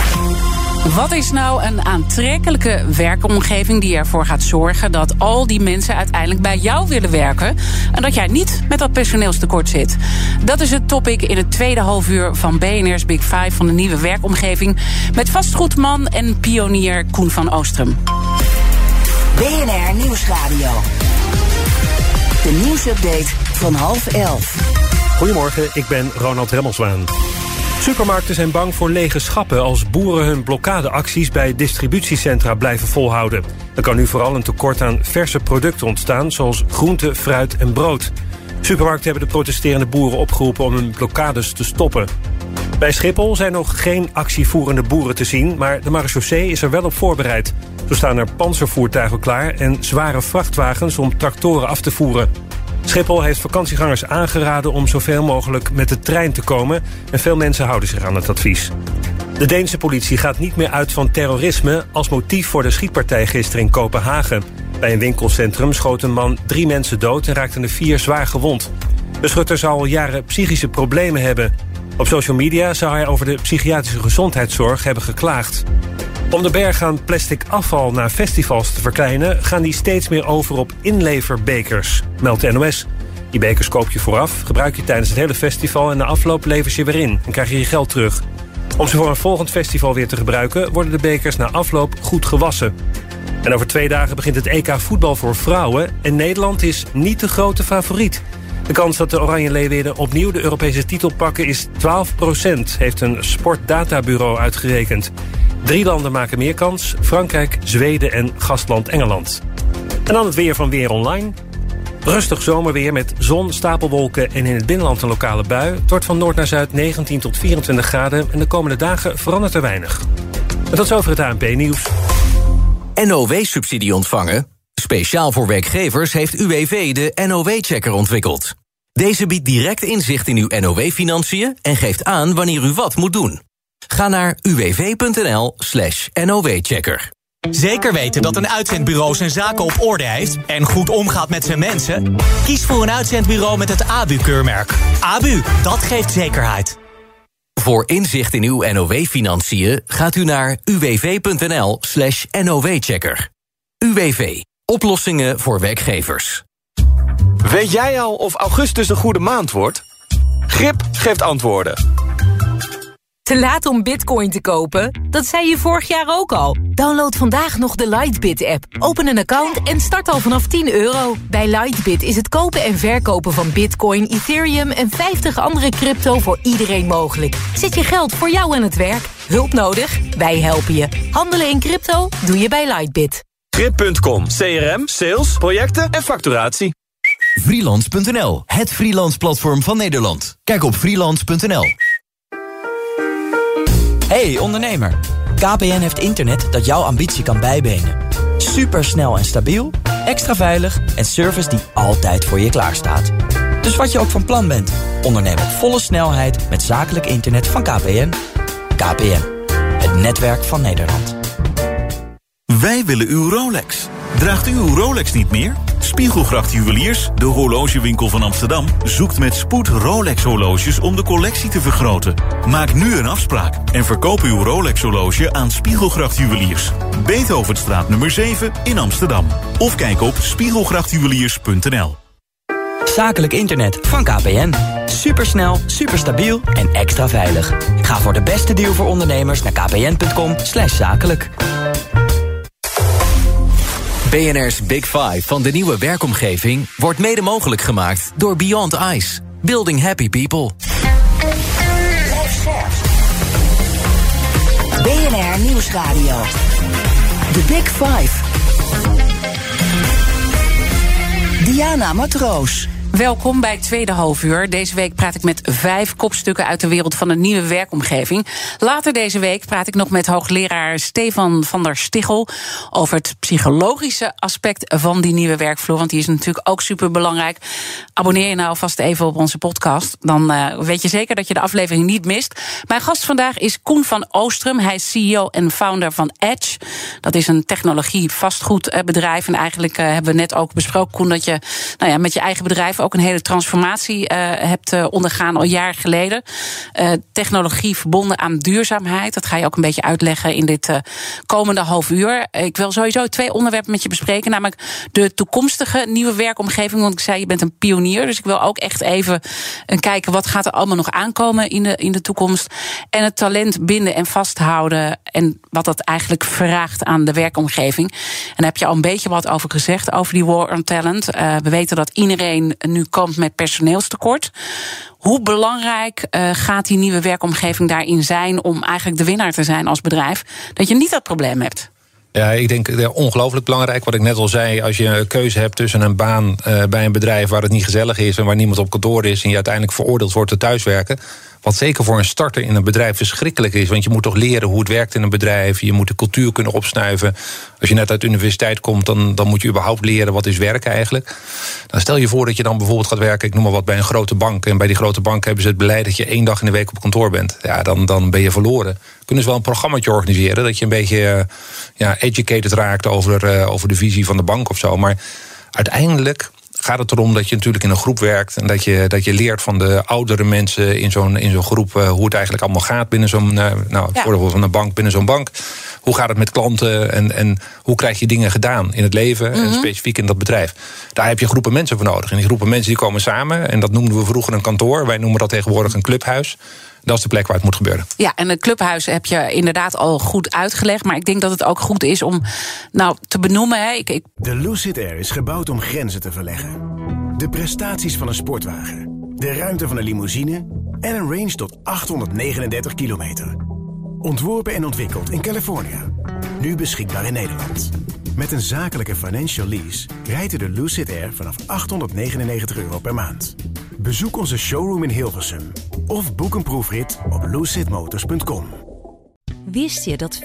Wat is nou een aantrekkelijke werkomgeving die ervoor gaat zorgen dat al die mensen uiteindelijk bij jou willen werken en dat jij niet met dat personeelstekort zit? Dat is het topic in het tweede halfuur van BNR's Big Five van de nieuwe werkomgeving met vastgoedman en pionier Koen van Oostrum. BNR Nieuwsradio. De nieuwsupdate van 10:30. Goedemorgen, ik ben Ronald Remmelswaan. Supermarkten zijn bang voor lege schappen als boeren hun blokkadeacties bij distributiecentra blijven volhouden. Er kan nu vooral een tekort aan verse producten ontstaan, zoals groente, fruit en brood. Supermarkten hebben de protesterende boeren opgeroepen om hun blokkades te stoppen. Bij Schiphol zijn nog geen actievoerende boeren te zien, maar de marechaussee is er wel op voorbereid. Zo staan er pantservoertuigen klaar en zware vrachtwagens om tractoren af te voeren. Schiphol heeft vakantiegangers aangeraden om zoveel mogelijk met de trein te komen en veel mensen houden zich aan het advies. De Deense politie gaat niet meer uit van terrorisme als motief voor de schietpartij gisteren in Kopenhagen. Bij een winkelcentrum schoot een man 3 mensen dood en raakten er 4 zwaar gewond. De schutter zou al jaren psychische problemen hebben. Op social media zou hij over de psychiatrische gezondheidszorg hebben geklaagd. Om de berg aan plastic afval naar festivals te verkleinen gaan die steeds meer over op inleverbekers, meldt de NOS. Die bekers koop je vooraf, gebruik je tijdens het hele festival en na afloop lever je weer in en krijg je je geld terug. Om ze voor een volgend festival weer te gebruiken worden de bekers na afloop goed gewassen. En over 2 dagen begint het EK voetbal voor vrouwen. En Nederland is niet de grote favoriet. De kans dat de Oranje Leeuwinnen opnieuw de Europese titel pakken is 12%, heeft een sportdatabureau uitgerekend. 3 landen maken meer kans: Frankrijk, Zweden en gastland Engeland. En dan het weer van Weer Online. Rustig zomerweer met zon, stapelwolken en in het binnenland een lokale bui. Het wordt van noord naar zuid 19 tot 24 graden... en de komende dagen verandert er weinig. En tot zover het ANP-nieuws. NOW-subsidie ontvangen? Speciaal voor werkgevers heeft UWV de NOW-checker ontwikkeld. Deze biedt direct inzicht in uw NOW-financiën... en geeft aan wanneer u wat moet doen. Ga naar uwv.nl/NOW-checker. Zeker weten dat een uitzendbureau zijn zaken op orde heeft en goed omgaat met zijn mensen? Kies voor een uitzendbureau met het ABU-keurmerk. ABU, dat geeft zekerheid. Voor inzicht in uw NOW-financiën gaat u naar uwv.nl/NOW-checker. UWV, oplossingen voor werkgevers. Weet jij al of augustus een goede maand wordt? Grip geeft antwoorden. Te laat om bitcoin te kopen? Dat zei je vorig jaar ook al. Download vandaag nog de Lightbit-app. Open een account en start al vanaf €10. Bij Lightbit is het kopen en verkopen van bitcoin, Ethereum en 50 andere crypto voor iedereen mogelijk. Zet je geld voor jou aan het werk. Hulp nodig? Wij helpen je. Handelen in crypto? Doe je bij Lightbit. Grip.com, CRM, sales, projecten en facturatie. Freelance.nl, het freelance platform van Nederland. Kijk op freelance.nl. Hey ondernemer, KPN heeft internet dat jouw ambitie kan bijbenen. Supersnel en stabiel, extra veilig en service die altijd voor je klaarstaat. Dus wat je ook van plan bent, onderneem op volle snelheid met zakelijk internet van KPN. KPN, het netwerk van Nederland. Wij willen uw Rolex. Draagt u uw Rolex niet meer? Spiegelgracht Juweliers, de horlogewinkel van Amsterdam, zoekt met spoed Rolex-horloges om de collectie te vergroten. Maak nu een afspraak en verkoop uw Rolex-horloge aan Spiegelgracht Juweliers. Beethovenstraat nummer 7 in Amsterdam. Of kijk op spiegelgrachtjuweliers.nl. Zakelijk internet van KPN. Supersnel, superstabiel en extra veilig. Ga voor de beste deal voor ondernemers naar kpn.com/zakelijk. BNR's Big Five van de nieuwe werkomgeving wordt mede mogelijk gemaakt door Beyond Ice. Building happy people. BNR Nieuwsradio. The Big Five. Diana Matroos. Welkom bij het tweede halfuur. Deze week praat ik met 5 kopstukken uit de wereld van een nieuwe werkomgeving. Later deze week praat ik nog met hoogleraar Stefan van der Stichel over het psychologische aspect van die nieuwe werkvloer, want die is natuurlijk ook superbelangrijk. Abonneer je nou vast even op onze podcast. Dan weet je zeker dat je de aflevering niet mist. Mijn gast vandaag is Koen van Oostrum. Hij is CEO en founder van Edge. Dat is een technologie-vastgoedbedrijf. En eigenlijk hebben we net ook besproken, Koen, dat je met je eigen bedrijf ook een hele transformatie hebt ondergaan al jaren geleden. Technologie verbonden aan duurzaamheid. Dat ga je ook een beetje uitleggen in dit komende half uur. Ik wil sowieso 2 onderwerpen met je bespreken. Namelijk de toekomstige nieuwe werkomgeving. Want ik zei, je bent een pionier. Dus ik wil ook echt even kijken wat gaat er allemaal nog aankomen in de toekomst. En het talent binden en vasthouden. En wat dat eigenlijk vraagt aan de werkomgeving. En daar heb je al een beetje wat over gezegd. Over die war on talent. We weten dat iedereen nu kampt met personeelstekort. Hoe belangrijk gaat die nieuwe werkomgeving daarin zijn om eigenlijk de winnaar te zijn als bedrijf? Dat je niet dat probleem hebt. Ja, ik denk ongelooflijk belangrijk. Wat ik net al zei, als je een keuze hebt tussen een baan bij een bedrijf waar het niet gezellig is en waar niemand op kantoor is en je uiteindelijk veroordeeld wordt te thuiswerken. Wat zeker voor een starter in een bedrijf verschrikkelijk is. Want je moet toch leren hoe het werkt in een bedrijf. Je moet de cultuur kunnen opsnuiven. Als je net uit de universiteit komt, dan moet je überhaupt leren wat is werken eigenlijk. Dan stel je voor dat je dan bijvoorbeeld gaat werken, ik noem maar wat, bij een grote bank. En bij die grote bank hebben ze het beleid dat je 1 dag in de week op kantoor bent. Ja, dan ben je verloren. Kunnen ze wel een programmaatje organiseren dat je een beetje educated raakt over de visie van de bank of zo. Maar uiteindelijk gaat het erom dat je natuurlijk in een groep werkt en dat je leert van de oudere mensen in zo'n groep hoe het eigenlijk allemaal gaat binnen zo'n voorbeeld van een bank, binnen zo'n bank. Hoe gaat het met klanten en hoe krijg je dingen gedaan in het leven en specifiek in dat bedrijf. Daar heb je groepen mensen voor nodig. En die groepen mensen die komen samen en dat noemden we vroeger een kantoor. Wij noemen dat tegenwoordig een clubhuis. Dat is de plek waar het moet gebeuren. Ja, en het clubhuis heb je inderdaad al goed uitgelegd. Maar ik denk dat het ook goed is om te benoemen. Hè. De Lucid Air is gebouwd om grenzen te verleggen. De prestaties van een sportwagen, de ruimte van een limousine en een range tot 839 kilometer. Ontworpen en ontwikkeld in Californië. Nu beschikbaar in Nederland. Met een zakelijke financial lease rijdt u de Lucid Air vanaf €899 per maand. Bezoek onze showroom in Hilversum of boek een proefrit op lucidmotors.com. Wist je dat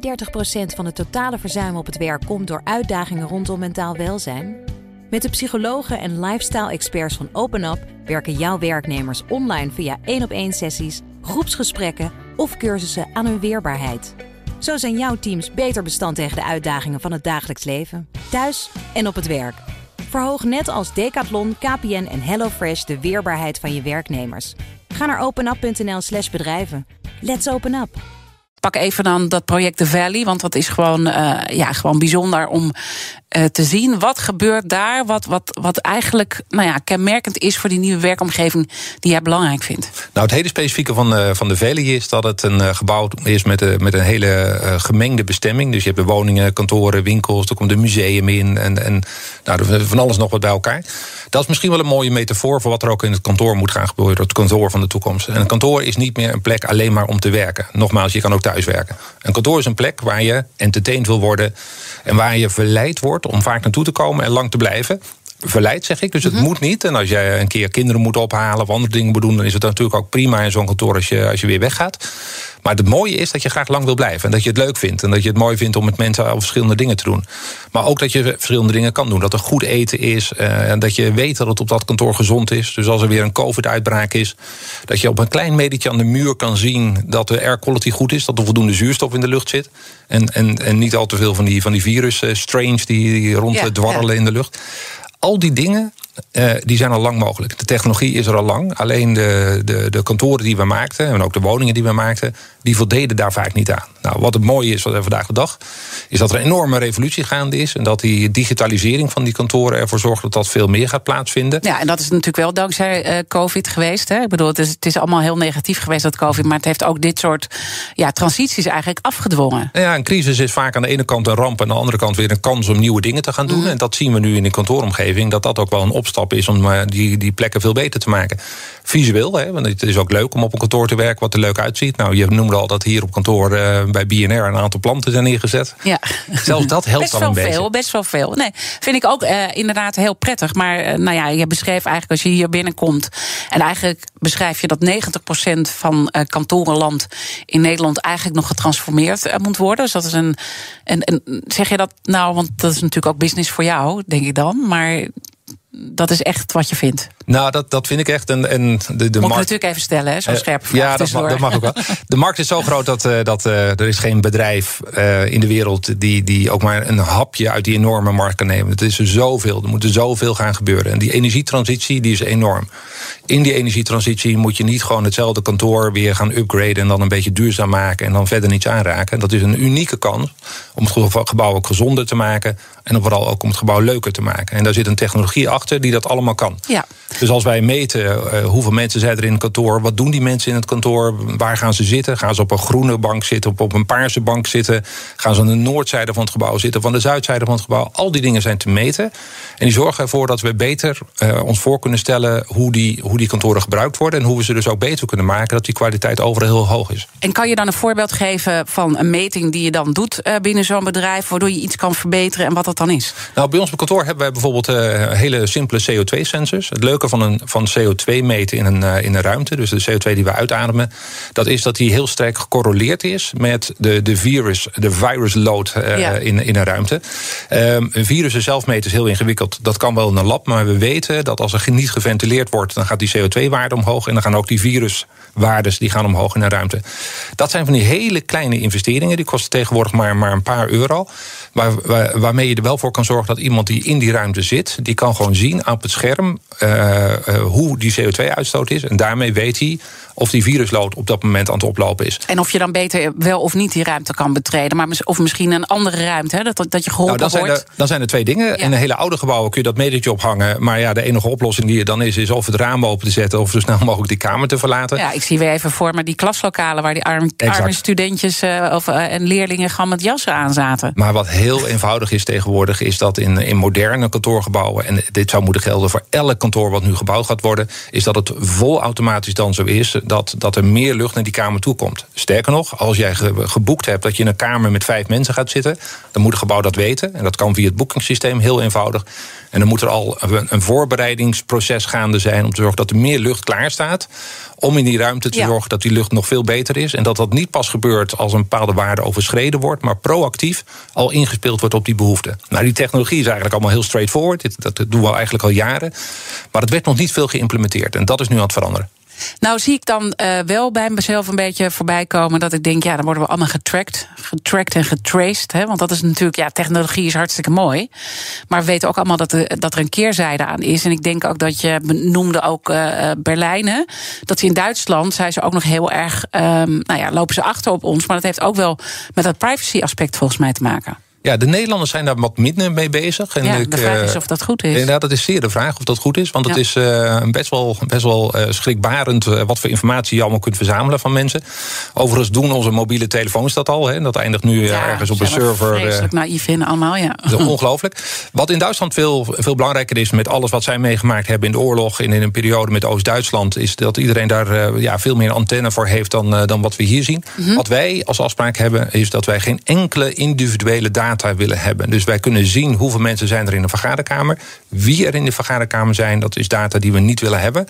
35% van het totale verzuim op het werk komt door uitdagingen rondom mentaal welzijn? Met de psychologen en lifestyle-experts van OpenUp werken jouw werknemers online via 1-op-1 sessies, groepsgesprekken of cursussen aan hun weerbaarheid. Zo zijn jouw teams beter bestand tegen de uitdagingen van het dagelijks leven, thuis en op het werk. Verhoog net als Decathlon, KPN en HelloFresh de weerbaarheid van je werknemers. Ga naar openup.nl/bedrijven. Let's open up. Pak even dan dat project The Valley, want dat is gewoon bijzonder om te zien. Wat gebeurt daar, wat eigenlijk kenmerkend is voor die nieuwe werkomgeving die jij belangrijk vindt? Nou, het hele specifieke van de Valley is dat het een gebouw is met een hele gemengde bestemming. Dus je hebt de woningen, kantoren, winkels, er komt een museum in en van alles nog wat bij elkaar. Dat is misschien wel een mooie metafoor voor wat er ook in het kantoor moet gaan gebeuren, het kantoor van de toekomst. En een kantoor is niet meer een plek alleen maar om te werken. Nogmaals, je kan ook thuiswerken. Een kantoor is een plek waar je entertained wil worden en waar je verleid wordt om vaak naartoe te komen en lang te blijven. Verleid, zeg ik, dus het moet niet. En als jij een keer kinderen moet ophalen of andere dingen moet doen, dan is het natuurlijk ook prima in zo'n kantoor als je weer weggaat. Maar het mooie is dat je graag lang wil blijven. En dat je het leuk vindt. En dat je het mooi vindt om met mensen al verschillende dingen te doen. Maar ook dat je verschillende dingen kan doen. Dat er goed eten is. En dat je weet dat het op dat kantoor gezond is. Dus als er weer een COVID-uitbraak is, dat je op een klein medietje aan de muur kan zien dat de air quality goed is. Dat er voldoende zuurstof in de lucht zit. En niet al te veel van die virus-strains die ronddwarrelen in de lucht. Al die dingen, die zijn al lang mogelijk. De technologie is er al lang. Alleen de kantoren die we maakten en ook de woningen die we maakten, die voldeden daar vaak niet aan. Nou, wat het mooie is vandaag de dag, is dat er een enorme revolutie gaande is en dat die digitalisering van die kantoren ervoor zorgt dat dat veel meer gaat plaatsvinden. Ja, en dat is natuurlijk wel dankzij COVID geweest. Hè? Ik bedoel, het is allemaal heel negatief geweest, dat COVID, maar het heeft ook dit soort transities eigenlijk afgedwongen. Ja, een crisis is vaak aan de ene kant een ramp en aan de andere kant weer een kans om nieuwe dingen te gaan doen. En dat zien we nu in de kantooromgeving, dat ook wel een opstap is om die plekken veel beter te maken. Visueel, hè, want het is ook leuk om op een kantoor te werken wat er leuk uitziet. Nou, je noemde al dat hier op kantoor bij BNR een aantal planten zijn neergezet. Ja. Zelfs dat helpt al een beetje. Best wel veel. Nee, vind ik ook inderdaad heel prettig. Maar je beschreef eigenlijk als je hier binnenkomt, en eigenlijk beschrijf je dat 90% van kantorenland in Nederland eigenlijk nog getransformeerd moet worden. Dus dat is een zeg je dat nou, want dat is natuurlijk ook business voor jou, denk ik dan, maar dat is echt wat je vindt. Nou, dat vind ik echt. Moet ik natuurlijk even stellen, hè? Zo'n scherpe vraag. Ja, dat mag ook wel. De markt is zo groot dat er is geen bedrijf in de wereld die ook maar een hapje uit die enorme markt kan nemen. Het is er zoveel. Er moet er zoveel gaan gebeuren. En die energietransitie die is enorm. In die energietransitie moet je niet gewoon hetzelfde kantoor weer gaan upgraden en dan een beetje duurzaam maken en dan verder niets aanraken. En dat is een unieke kans om het gebouw ook gezonder te maken en vooral ook om het gebouw leuker te maken. En daar zit een technologie achter die dat allemaal kan. Ja. Dus als wij meten hoeveel mensen zijn er in het kantoor, wat doen die mensen in het kantoor, waar gaan ze zitten? Gaan ze op een groene bank zitten, op een paarse bank zitten? Gaan ze aan de noordzijde van het gebouw zitten, van de zuidzijde van het gebouw? Al die dingen zijn te meten. En die zorgen ervoor dat we beter ons voor kunnen stellen hoe die kantoren gebruikt worden en hoe we ze dus ook beter kunnen maken, dat die kwaliteit overal heel hoog is. En kan je dan een voorbeeld geven van een meting die je dan doet binnen zo'n bedrijf, waardoor je iets kan verbeteren en wat dat dan is? Nou, bij ons op kantoor hebben wij bijvoorbeeld hele simpele CO2-sensors. Het leuke van CO2 meten in een ruimte, dus de CO2 die we uitademen, dat is dat die heel sterk gecorreleerd is met de virus load in een ruimte. Een virussen zelf meten is heel ingewikkeld. Dat kan wel in een lab, maar we weten dat als er niet geventileerd wordt, dan gaat die CO2-waarde omhoog en dan gaan ook die viruswaardes die gaan omhoog in een ruimte. Dat zijn van die hele kleine investeringen, die kosten tegenwoordig maar een paar euro, waarmee je er wel voor kan zorgen dat iemand die in die ruimte zit, die kan gewoon zien op het scherm hoe die CO2-uitstoot is. En daarmee weet hij of die virusload op dat moment aan het oplopen is. En of je dan beter wel of niet die ruimte kan betreden. Maar of misschien een andere ruimte, hè, dat je geholpen wordt. Dan zijn er twee dingen. Ja. In hele oude gebouwen kun je dat metertje ophangen. Maar ja, de enige oplossing die er dan is of het raam open te zetten of zo snel mogelijk die kamer te verlaten. Ja, ik zie weer even voor me die klaslokalen waar die arme studentjes en leerlingen gewoon met jassen aan zaten. Maar wat heel eenvoudig is tegenwoordig, is dat in moderne kantoorgebouwen, en dit zou moeten gelden voor elk kantoor wat nu gebouwd gaat worden, is dat het vol automatisch dan zo is dat er meer lucht naar die kamer toe komt. Sterker nog, als jij geboekt hebt dat je in een kamer met 5 mensen gaat zitten, dan moet het gebouw dat weten. En dat kan via het boekingssysteem, heel eenvoudig. En dan moet er al een voorbereidingsproces gaande zijn om te zorgen dat er meer lucht klaar staat, om in die ruimte te zorgen dat die lucht nog veel beter is. En dat dat niet pas gebeurt als een bepaalde waarde overschreden wordt, maar proactief al ingespeeld wordt op die behoefte. Nou, die technologie is eigenlijk allemaal heel straightforward. Dat doen we eigenlijk al jaren. Maar het werd nog niet veel geïmplementeerd. En dat is nu aan het veranderen. Nou zie ik dan wel bij mezelf een beetje voorbij komen dat ik denk, ja, dan worden we allemaal getracked en getraced. Hè? Want dat is natuurlijk, technologie is hartstikke mooi. Maar we weten ook allemaal dat er een keerzijde aan is. En ik denk ook dat je noemde ook Berlijn. Hè? Dat ze in Duitsland zijn ze ook nog heel erg, lopen ze achter op ons. Maar dat heeft ook wel met dat privacy aspect volgens mij te maken. Ja, de Nederlanders zijn daar wat minder mee bezig. En de vraag is of dat goed is. Inderdaad, dat is zeer de vraag of dat goed is. Want het is best wel schrikbarend wat voor informatie je allemaal kunt verzamelen van mensen. Overigens doen onze mobiele telefoons dat al. Hè. Dat eindigt nu ergens op een server. Vreselijk naïef in allemaal, ja. Dat is ongelooflijk. Wat in Duitsland veel belangrijker is met alles wat zij meegemaakt hebben in de oorlog en in een periode met Oost-Duitsland, is dat iedereen daar veel meer antenne voor heeft dan wat we hier zien. Mm-hmm. Wat wij als afspraak hebben, is dat wij geen enkele individuele data willen hebben. Dus wij kunnen zien hoeveel mensen zijn er in de vergaderkamer. Wie er in de vergaderkamer zijn, dat is data die we niet willen hebben.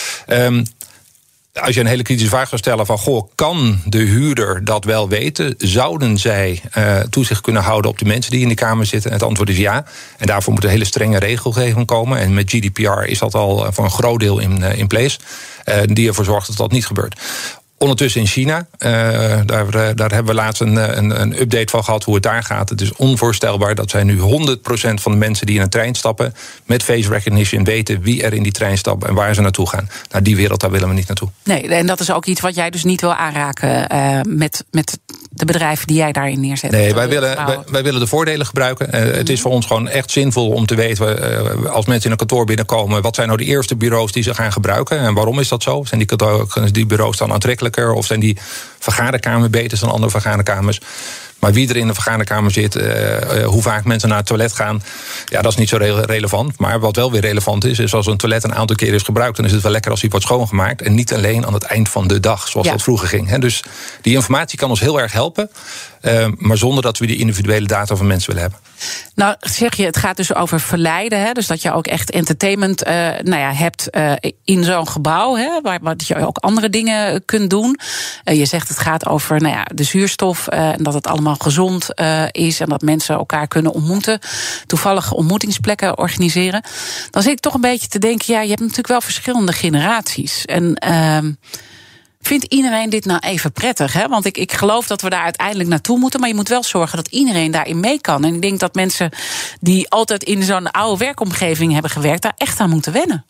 Als je een hele kritische vraag zou stellen van, kan de huurder dat wel weten? Zouden zij toezicht kunnen houden op de mensen die in de kamer zitten? En het antwoord is ja. En daarvoor moet een hele strenge regelgeving komen. En met GDPR is dat al voor een groot deel in place. Die ervoor zorgt dat dat niet gebeurt. Ondertussen in China, daar hebben we laatst een update van gehad hoe het daar gaat. Het is onvoorstelbaar dat zij nu 100% van de mensen die in een trein stappen met face recognition weten wie er in die trein stapt en waar ze naartoe gaan. Nou, die wereld, daar willen we niet naartoe. Nee, en dat is ook iets wat jij dus niet wil aanraken met de bedrijven die jij daarin neerzet. Nee, wij willen de voordelen gebruiken. Het is voor ons gewoon echt zinvol om te weten, als mensen in een kantoor binnenkomen, wat zijn nou de eerste bureaus die ze gaan gebruiken en waarom is dat zo? Zijn die bureaus dan aantrekkelijker? Of zijn die vergaderkamer beter dan andere vergaderkamers? Maar wie er in de vergaderkamer zit, hoe vaak mensen naar het toilet gaan, ja, dat is niet zo relevant. Maar wat wel weer relevant is als een toilet een aantal keer is gebruikt, dan is het wel lekker als die wordt schoongemaakt. En niet alleen aan het eind van de dag, zoals dat vroeger ging. Dus die informatie kan ons heel erg helpen. Maar zonder dat we die individuele data van mensen willen hebben. Nou, zeg je, het gaat dus over verleiden. Hè? Dus dat je ook echt entertainment hebt in zo'n gebouw. Hè? Waar je ook andere dingen kunt doen. Je zegt het gaat over de zuurstof. En dat het allemaal gezond is. En dat mensen elkaar kunnen ontmoeten. Toevallige ontmoetingsplekken organiseren. Dan zit ik toch een beetje te denken, je hebt natuurlijk wel verschillende generaties. En vindt iedereen dit nou even prettig? Hè? Want ik geloof dat we daar uiteindelijk naartoe moeten. Maar je moet wel zorgen dat iedereen daarin mee kan. En ik denk dat mensen die altijd in zo'n oude werkomgeving hebben gewerkt, daar echt aan moeten wennen.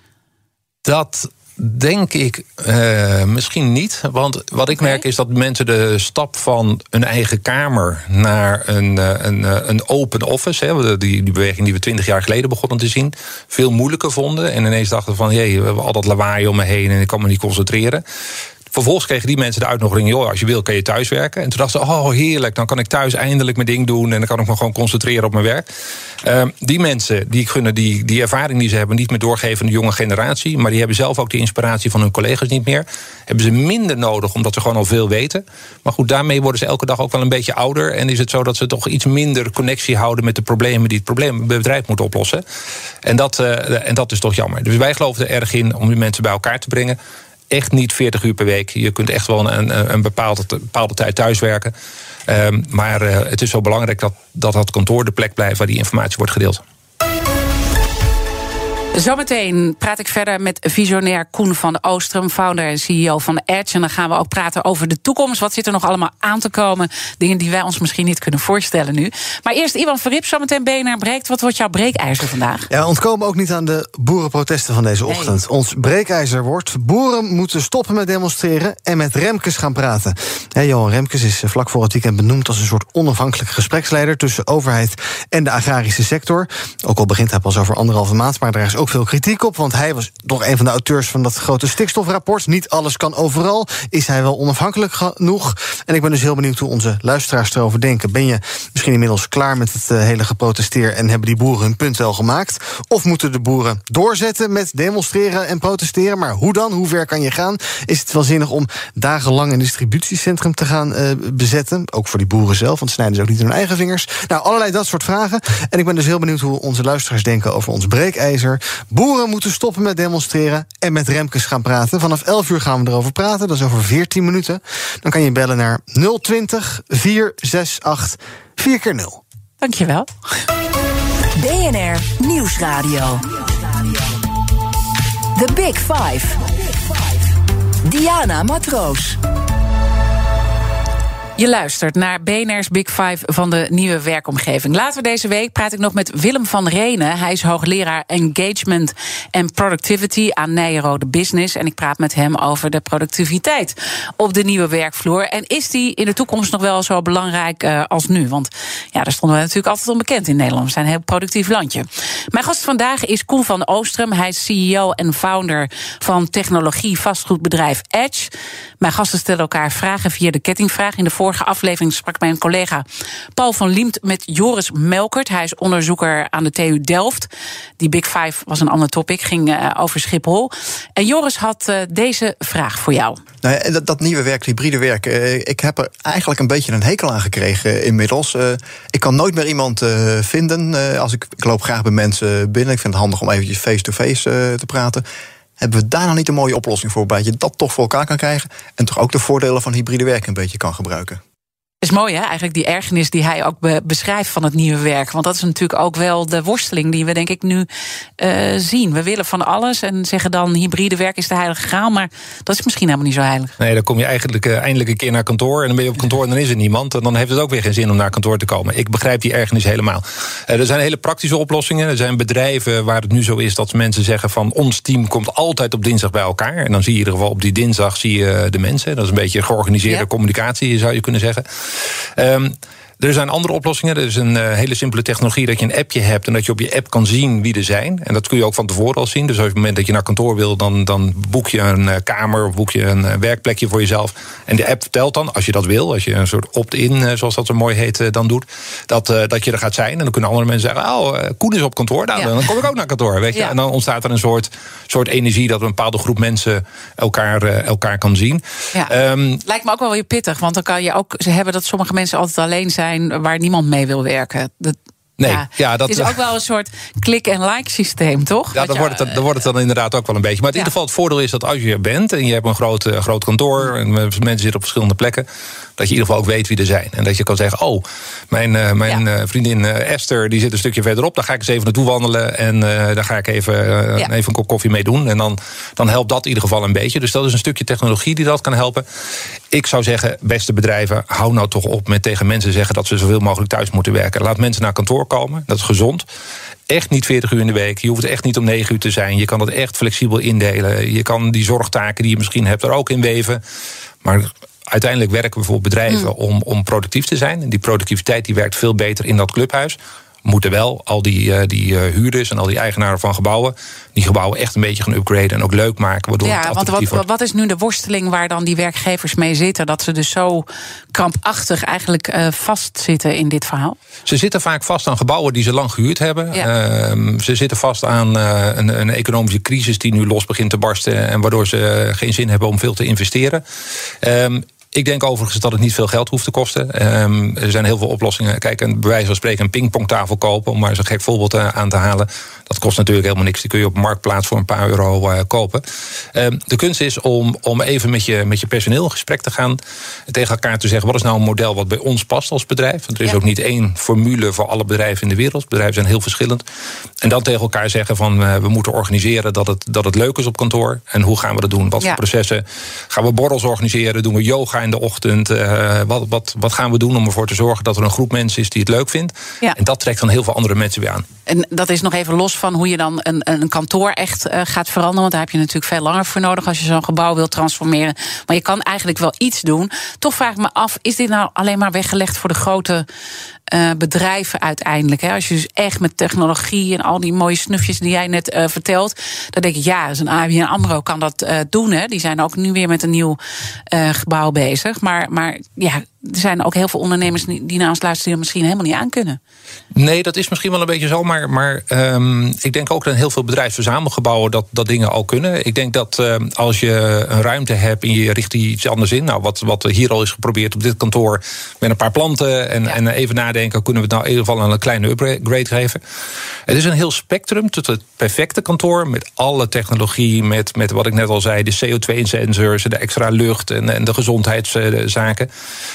Dat denk ik misschien niet. Want wat ik merk is dat mensen de stap van een eigen kamer naar een open office, hè, die beweging die we 20 jaar geleden begonnen te zien, veel moeilijker vonden. En ineens dachten van, we hebben al dat lawaai om me heen en ik kan me niet concentreren. Vervolgens kregen die mensen de uitnodiging, als je wil kan je thuiswerken. En toen dachten ze, heerlijk, dan kan ik thuis eindelijk mijn ding doen en dan kan ik me gewoon concentreren op mijn werk. Die mensen, die gunnen die ervaring die ze hebben niet meer doorgeven aan de jonge generatie, maar die hebben zelf ook de inspiratie van hun collega's niet meer. Hebben ze minder nodig, omdat ze gewoon al veel weten. Maar goed, daarmee worden ze elke dag ook wel een beetje ouder en is het zo dat ze toch iets minder connectie houden met de problemen die het bedrijf moet oplossen. En dat is toch jammer. Dus wij geloven er erg in om die mensen bij elkaar te brengen. Echt niet 40 uur per week. Je kunt echt wel een bepaalde tijd thuiswerken. Maar het is zo belangrijk dat kantoor de plek blijft waar die informatie wordt gedeeld. Zometeen praat ik verder met visionair Koen van Oostrum, founder en CEO van Edge. En dan gaan we ook praten over de toekomst. Wat zit er nog allemaal aan te komen? Dingen die wij ons misschien niet kunnen voorstellen nu. Maar eerst Ivan Verriep, zometeen BNR breekt. Wat wordt jouw breekijzer vandaag? Ja, we ontkomen ook niet aan de boerenprotesten van deze ochtend. Nee. Ons breekijzer wordt: boeren moeten stoppen met demonstreren en met Remkes gaan praten. Ja, Johan Remkes is vlak voor het weekend benoemd als een soort onafhankelijk gespreksleider tussen overheid en de agrarische sector. Ook al begint hij pas over 1,5 maand, maar daar is ook veel kritiek op, want hij was toch een van de auteurs van dat grote stikstofrapport. Niet alles kan overal. Is hij wel onafhankelijk genoeg? En ik ben dus heel benieuwd hoe onze luisteraars erover denken. Ben je misschien inmiddels klaar met het hele geprotesteer en hebben die boeren hun punt wel gemaakt? Of moeten de boeren doorzetten met demonstreren en protesteren? Maar hoe dan? Hoe ver kan je gaan? Is het wel zinnig om dagenlang een distributiecentrum te gaan bezetten? Ook voor die boeren zelf, want snijden ze ook niet in hun eigen vingers. Nou, allerlei dat soort vragen. En ik ben dus heel benieuwd hoe onze luisteraars denken over ons breekijzer. Boeren moeten stoppen met demonstreren en met Remkes gaan praten. Vanaf 11 uur gaan we erover praten, dat is over 14 minuten. Dan kan je bellen naar 020 468 4x0. Dankjewel. BNR Nieuwsradio. The Big Five. Diana Matroos. Je luistert naar BNR's Big Five van de nieuwe werkomgeving. Later deze week praat ik nog met Willem van Renen. Hij is hoogleraar Engagement en Productivity aan Nijrode Business. En ik praat met hem over de productiviteit op de nieuwe werkvloer. En is die in de toekomst nog wel zo belangrijk als nu? Want ja, daar stonden we natuurlijk altijd onbekend in Nederland. We zijn een heel productief landje. Mijn gast vandaag is Koen van Oostrum. Hij is CEO en founder van technologie-vastgoedbedrijf Edge. Mijn gasten stellen elkaar vragen via de kettingvraag. In de vorige aflevering sprak mijn collega Paul van Liemt met Joris Melkert. Hij is onderzoeker aan de TU Delft. Die Big Five was een ander topic, ging over Schiphol. En Joris had deze vraag voor jou. Nou ja, dat nieuwe werk, hybride werk, ik heb er eigenlijk een beetje een hekel aan gekregen inmiddels. Ik kan nooit meer iemand vinden. Ik loop graag bij mensen binnen. Ik vind het handig om eventjes face-to-face te praten. Hebben we daar nou niet een mooie oplossing voor, dat je dat toch voor elkaar kan krijgen en toch ook de voordelen van hybride werk een beetje kan gebruiken? Het is mooi, hè? Eigenlijk die ergernis die hij ook beschrijft van het nieuwe werk. Want dat is natuurlijk ook wel de worsteling die we denk ik nu zien. We willen van alles en zeggen dan hybride werk is de heilige graal. Maar dat is misschien helemaal niet zo heilig. Nee, dan kom je eigenlijk eindelijk een keer naar kantoor. En dan ben je op kantoor en dan is er niemand. En dan heeft het ook weer geen zin om naar kantoor te komen. Ik begrijp die ergernis helemaal. Er zijn hele praktische oplossingen. Er zijn bedrijven waar het nu zo is dat mensen zeggen van ons team komt altijd op dinsdag bij elkaar. En dan zie je in ieder geval op die dinsdag zie je de mensen. Dat is een beetje georganiseerde communicatie, zou je kunnen zeggen. Er zijn andere oplossingen. Er is een hele simpele technologie dat je een appje hebt en dat je op je app kan zien wie er zijn. En dat kun je ook van tevoren al zien. Dus op het moment dat je naar kantoor wil, dan boek je een kamer of boek je een werkplekje voor jezelf. En de app vertelt dan, als je dat wil, als je een soort opt-in, zoals dat zo mooi heet, dan doet, dat je er gaat zijn. En dan kunnen andere mensen zeggen, Koen is op kantoor, nou, dan kom ik ook naar kantoor. Weet je? Ja. En dan ontstaat er een soort energie dat een bepaalde groep mensen elkaar kan zien. Ja. Lijkt me ook wel weer pittig, want dan kan je ook hebben dat sommige mensen altijd alleen zijn waar niemand mee wil werken. Dat is ook wel een soort click-and-like systeem, toch? Ja, dan wordt het dan inderdaad ook wel een beetje. Maar in ieder geval het voordeel is dat als je er bent en je hebt een groot kantoor en mensen zitten op verschillende plekken, dat je in ieder geval ook weet wie er zijn. En dat je kan zeggen, mijn vriendin Esther, die zit een stukje verderop, daar ga ik eens even naartoe wandelen en daar ga ik even een kop koffie mee doen. En dan helpt dat in ieder geval een beetje. Dus dat is een stukje technologie die dat kan helpen. Ik zou zeggen, beste bedrijven, hou nou toch op met tegen mensen zeggen dat ze zoveel mogelijk thuis moeten werken. Laat mensen naar kantoor komen, dat is gezond. Echt niet 40 uur in de week. Je hoeft echt niet om 9 uur te zijn. Je kan het echt flexibel indelen. Je kan die zorgtaken die je misschien hebt er ook in weven. Maar uiteindelijk werken we voor bedrijven om productief te zijn. En die productiviteit die werkt veel beter in dat clubhuis. Moeten wel al die huurders en al die eigenaren van gebouwen die gebouwen echt een beetje gaan upgraden en ook leuk maken. Waardoor het attractief wordt. Wat is nu de worsteling waar dan die werkgevers mee zitten? Dat ze dus zo krampachtig eigenlijk vastzitten in dit verhaal? Ze zitten vaak vast aan gebouwen die ze lang gehuurd hebben. Ja. Ze zitten vast aan een economische crisis die nu los begint te barsten en waardoor ze geen zin hebben om veel te investeren. Ik denk overigens dat het niet veel geld hoeft te kosten. Er zijn heel veel oplossingen. Kijk, bij wijze van spreken een pingpongtafel kopen, om maar eens een gek voorbeeld aan te halen. Dat kost natuurlijk helemaal niks. Die kun je op Marktplaats voor een paar euro kopen. De kunst is om even met je personeel in gesprek te gaan. Tegen elkaar te zeggen, wat is nou een model wat bij ons past als bedrijf? Want er is ook niet één formule voor alle bedrijven in de wereld. Bedrijven zijn heel verschillend. En dan tegen elkaar zeggen van, we moeten organiseren dat het leuk is op kantoor. En hoe gaan we dat doen? Wat voor processen? Gaan we borrels organiseren? Doen we yoga in de ochtend? Wat gaan we doen om ervoor te zorgen dat er een groep mensen is die het leuk vindt? Ja. En dat trekt dan heel veel andere mensen weer aan. En dat is nog even los van hoe je dan een kantoor echt gaat veranderen. Want daar heb je natuurlijk veel langer voor nodig als je zo'n gebouw wilt transformeren. Maar je kan eigenlijk wel iets doen. Toch vraag ik me af, is dit nou alleen maar weggelegd voor de grote bedrijven uiteindelijk? Hè? Als je dus echt met technologie en al die mooie snufjes die jij net vertelt, dan denk ik, ja, dus een ABN AMRO kan dat doen. Hè? Die zijn ook nu weer met een nieuw gebouw bezig. Maar ja, er zijn ook heel veel ondernemers die na ons luisteren misschien helemaal niet aan kunnen. Nee, dat is misschien wel een beetje zo. Maar ik denk ook dat heel veel bedrijfsverzamelgebouwen dat dingen al kunnen. Ik denk dat als je een ruimte hebt en je richt die iets anders in. Nou, wat hier al is geprobeerd op dit kantoor met een paar planten en even nadenken, kunnen we het nou in ieder geval een kleine upgrade geven. Het is een heel spectrum tot het perfecte kantoor met alle technologie, met wat ik net al zei, de CO2-sensors, de extra lucht en de gezondheidszaken.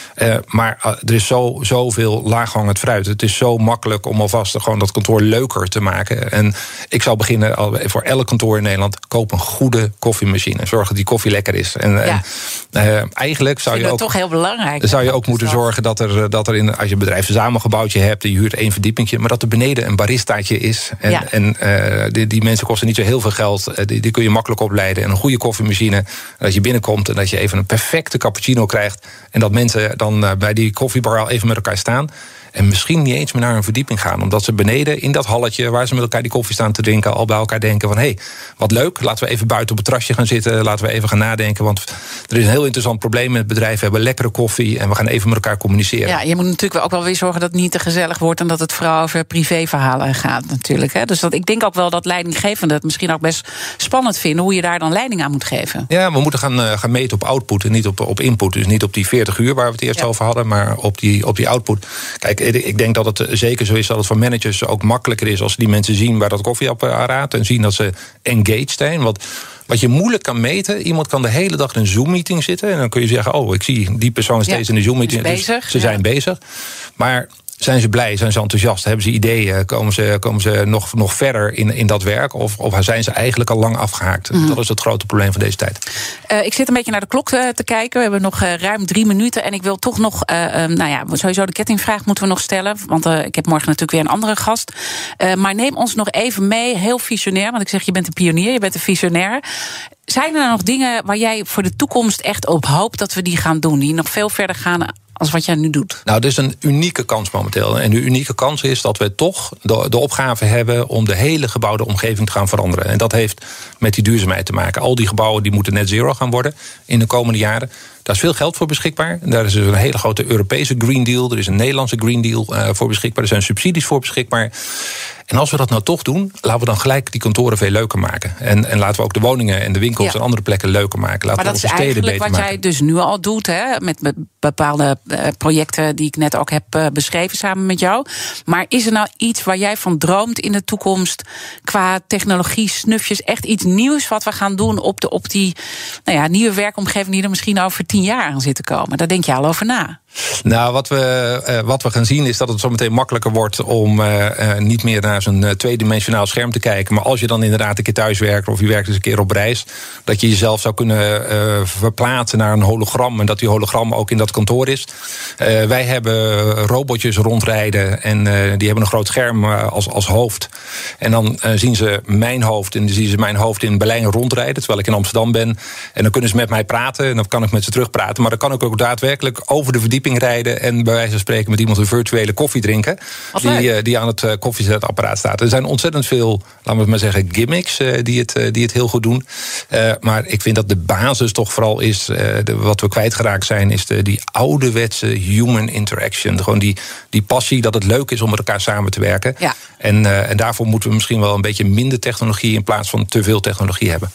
Maar er is zoveel laaghangend fruit. Het is zo makkelijk om alvast gewoon dat kantoor leuker te maken. En ik zou beginnen voor elk kantoor in Nederland, koop een goede koffiemachine. Zorg dat die koffie lekker is. En eigenlijk zou je ook, toch heel belangrijk. Zou je ook moeten zorgen dat er als je een bedrijfsverzamelgebouwtje hebt, je huurt 1 verdiepingje, maar dat er beneden een baristaatje is. En die mensen kosten niet zo heel veel geld. Die kun je makkelijk opleiden. En een goede koffiemachine, dat je binnenkomt en dat je even een perfecte cappuccino krijgt. En dat mensen dan bij die koffiebar al even met elkaar staan. En misschien niet eens meer naar een verdieping gaan. Omdat ze beneden in dat halletje waar ze met elkaar die koffie staan te drinken, al bij elkaar denken van, hé, wat leuk, laten we even buiten op het terrasje gaan zitten. Laten we even gaan nadenken. Want er is een heel interessant probleem met het bedrijf. We hebben lekkere koffie en we gaan even met elkaar communiceren. Ja, je moet natuurlijk ook wel weer zorgen dat het niet te gezellig wordt en dat het vooral over privéverhalen gaat natuurlijk. Hè? Dus ik denk ook wel dat leidinggevenden het misschien ook best spannend vinden hoe je daar dan leiding aan moet geven. Ja, we moeten gaan meten op output en niet op input. Dus niet op die 40 uur waar we het eerst over hadden, maar op die output. Kijk, ik denk dat het zeker zo is dat het voor managers ook makkelijker is als die mensen zien bij dat koffieapparaat en zien dat ze engaged zijn. Want wat je moeilijk kan meten, iemand kan de hele dag in een Zoom-meeting zitten en dan kun je zeggen, ik zie die persoon steeds in de Zoom-meeting. Dus ze zijn bezig. Maar zijn ze blij? Zijn ze enthousiast? Hebben ze ideeën? Komen ze nog verder in dat werk? Of zijn ze eigenlijk al lang afgehaakt? Mm-hmm. Dat is het grote probleem van deze tijd. Ik zit een beetje naar de klok te kijken. We hebben nog ruim 3 minuten. En ik wil toch nog, sowieso de kettingvraag moeten we nog stellen. Want ik heb morgen natuurlijk weer een andere gast. Maar neem ons nog even mee, heel visionair. Want ik zeg, je bent een pionier, je bent een visionair. Zijn er nou nog dingen waar jij voor de toekomst echt op hoopt dat we die gaan doen? Die nog veel verder gaan als wat jij nu doet? Nou, dit is een unieke kans momenteel. En de unieke kans is dat we toch de opgave hebben om de hele gebouwde omgeving te gaan veranderen. En dat heeft met die duurzaamheid te maken. Al die gebouwen die moeten net zero gaan worden in de komende jaren. Daar is veel geld voor beschikbaar. Daar is een hele grote Europese Green Deal. Er is een Nederlandse Green Deal voor beschikbaar. Er zijn subsidies voor beschikbaar. En als we dat nou toch doen, laten we dan gelijk die kantoren veel leuker maken. En laten we ook de woningen en de winkels en andere plekken leuker maken. Laten maar we dat is eigenlijk wat jij dus nu al doet, hè? Met bepaalde projecten die ik net ook heb beschreven samen met jou. Maar is er nou iets waar jij van droomt in de toekomst qua technologie, snufjes, echt iets nieuws wat we gaan doen op die nieuwe werkomgeving die er misschien over 10 jaar aan zit te komen? Daar denk je al over na. Nou, wat we gaan zien is dat het zometeen makkelijker wordt om niet meer naar zo'n tweedimensionaal scherm te kijken. Maar als je dan inderdaad een keer thuis werkt of je werkt eens een keer op reis, dat je jezelf zou kunnen verplaatsen naar een hologram en dat die hologram ook in dat kantoor is. Wij hebben robotjes rondrijden en die hebben een groot scherm als hoofd. En dan zien ze mijn hoofd en dan zien ze mijn hoofd in Berlijn rondrijden, terwijl ik in Amsterdam ben. En dan kunnen ze met mij praten en dan kan ik met ze terugpraten. Maar dan kan ik ook daadwerkelijk over de verdieping rijden en bij wijze van spreken met iemand een virtuele koffie drinken. Die aan het koffiezetapparaat staat. Er zijn ontzettend veel, laten we maar zeggen, gimmicks die het heel goed doen. Maar ik vind dat de basis toch vooral is, wat we kwijtgeraakt zijn, is die ouderwetse human interaction. Gewoon die passie dat het leuk is om met elkaar samen te werken. Ja. En daarvoor moeten we misschien wel een beetje minder technologie in plaats van te veel technologie hebben.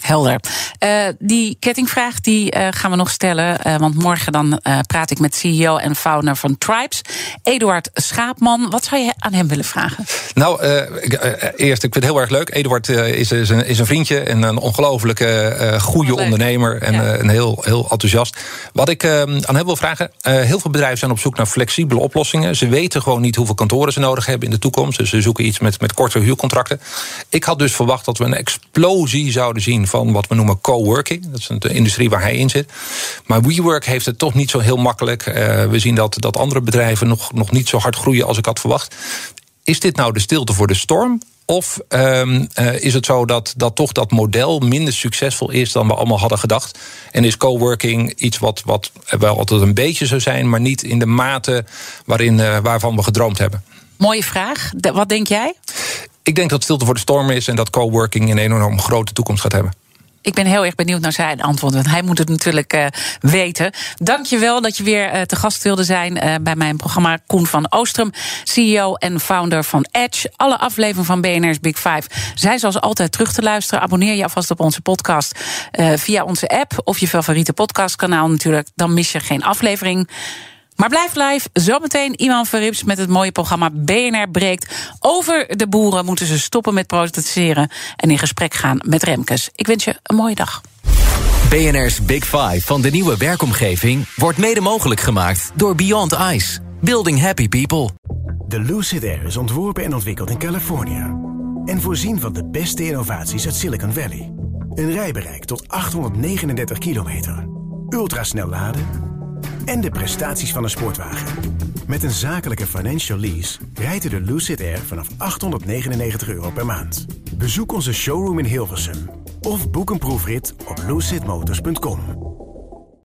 Helder. Die kettingvraag die gaan we nog stellen. Want morgen dan praat ik met CEO en founder van Tribes, Eduard Schaapman. Wat zou je aan hem willen vragen? Nou, eerst, ik vind het heel erg leuk. Eduard is een vriendje en een ongelofelijke goede ondernemer. En heel enthousiast. Wat ik aan hem wil vragen, heel veel bedrijven zijn op zoek naar flexibele oplossingen. Ze weten gewoon niet hoeveel kantoren ze nodig hebben in de toekomst. Dus ze zoeken iets met korte huurcontracten. Ik had dus verwacht dat we een explosie zouden zien van wat we noemen coworking. Dat is een industrie waar hij in zit. Maar WeWork heeft het toch niet zo heel makkelijk. We zien dat andere bedrijven nog niet zo hard groeien als ik had verwacht. Is dit nou de stilte voor de storm? Of is het zo dat toch dat model minder succesvol is dan we allemaal hadden gedacht? En is coworking iets wat wel altijd een beetje zou zijn, maar niet in de mate waarvan we gedroomd hebben? Mooie vraag. Wat denk jij? Ik denk dat stilte voor de storm is en dat coworking een enorm grote toekomst gaat hebben. Ik ben heel erg benieuwd naar zijn antwoord, want hij moet het natuurlijk weten. Dank je wel dat je weer te gast wilde zijn bij mijn programma. Koen van Oostrum, CEO en founder van Edge. Alle afleveringen van BNR's Big Five zijn zoals altijd terug te luisteren. Abonneer je alvast op onze podcast via onze app of je favoriete podcastkanaal natuurlijk. Dan mis je geen aflevering. Maar blijf live. Zometeen Iman Verrips met het mooie programma BNR Breekt. Over de boeren moeten ze stoppen met protesteren en in gesprek gaan met Remkes. Ik wens je een mooie dag. BNR's Big Five van de nieuwe werkomgeving wordt mede mogelijk gemaakt door Beyond Ice. Building happy people. De Lucid Air is ontworpen en ontwikkeld in Californië. En voorzien van de beste innovaties uit Silicon Valley. Een rijbereik tot 839 kilometer. Ultrasnel laden en de prestaties van een sportwagen. Met een zakelijke financial lease rijdt u de Lucid Air vanaf €899 per maand. Bezoek onze showroom in Hilversum of boek een proefrit op lucidmotors.com.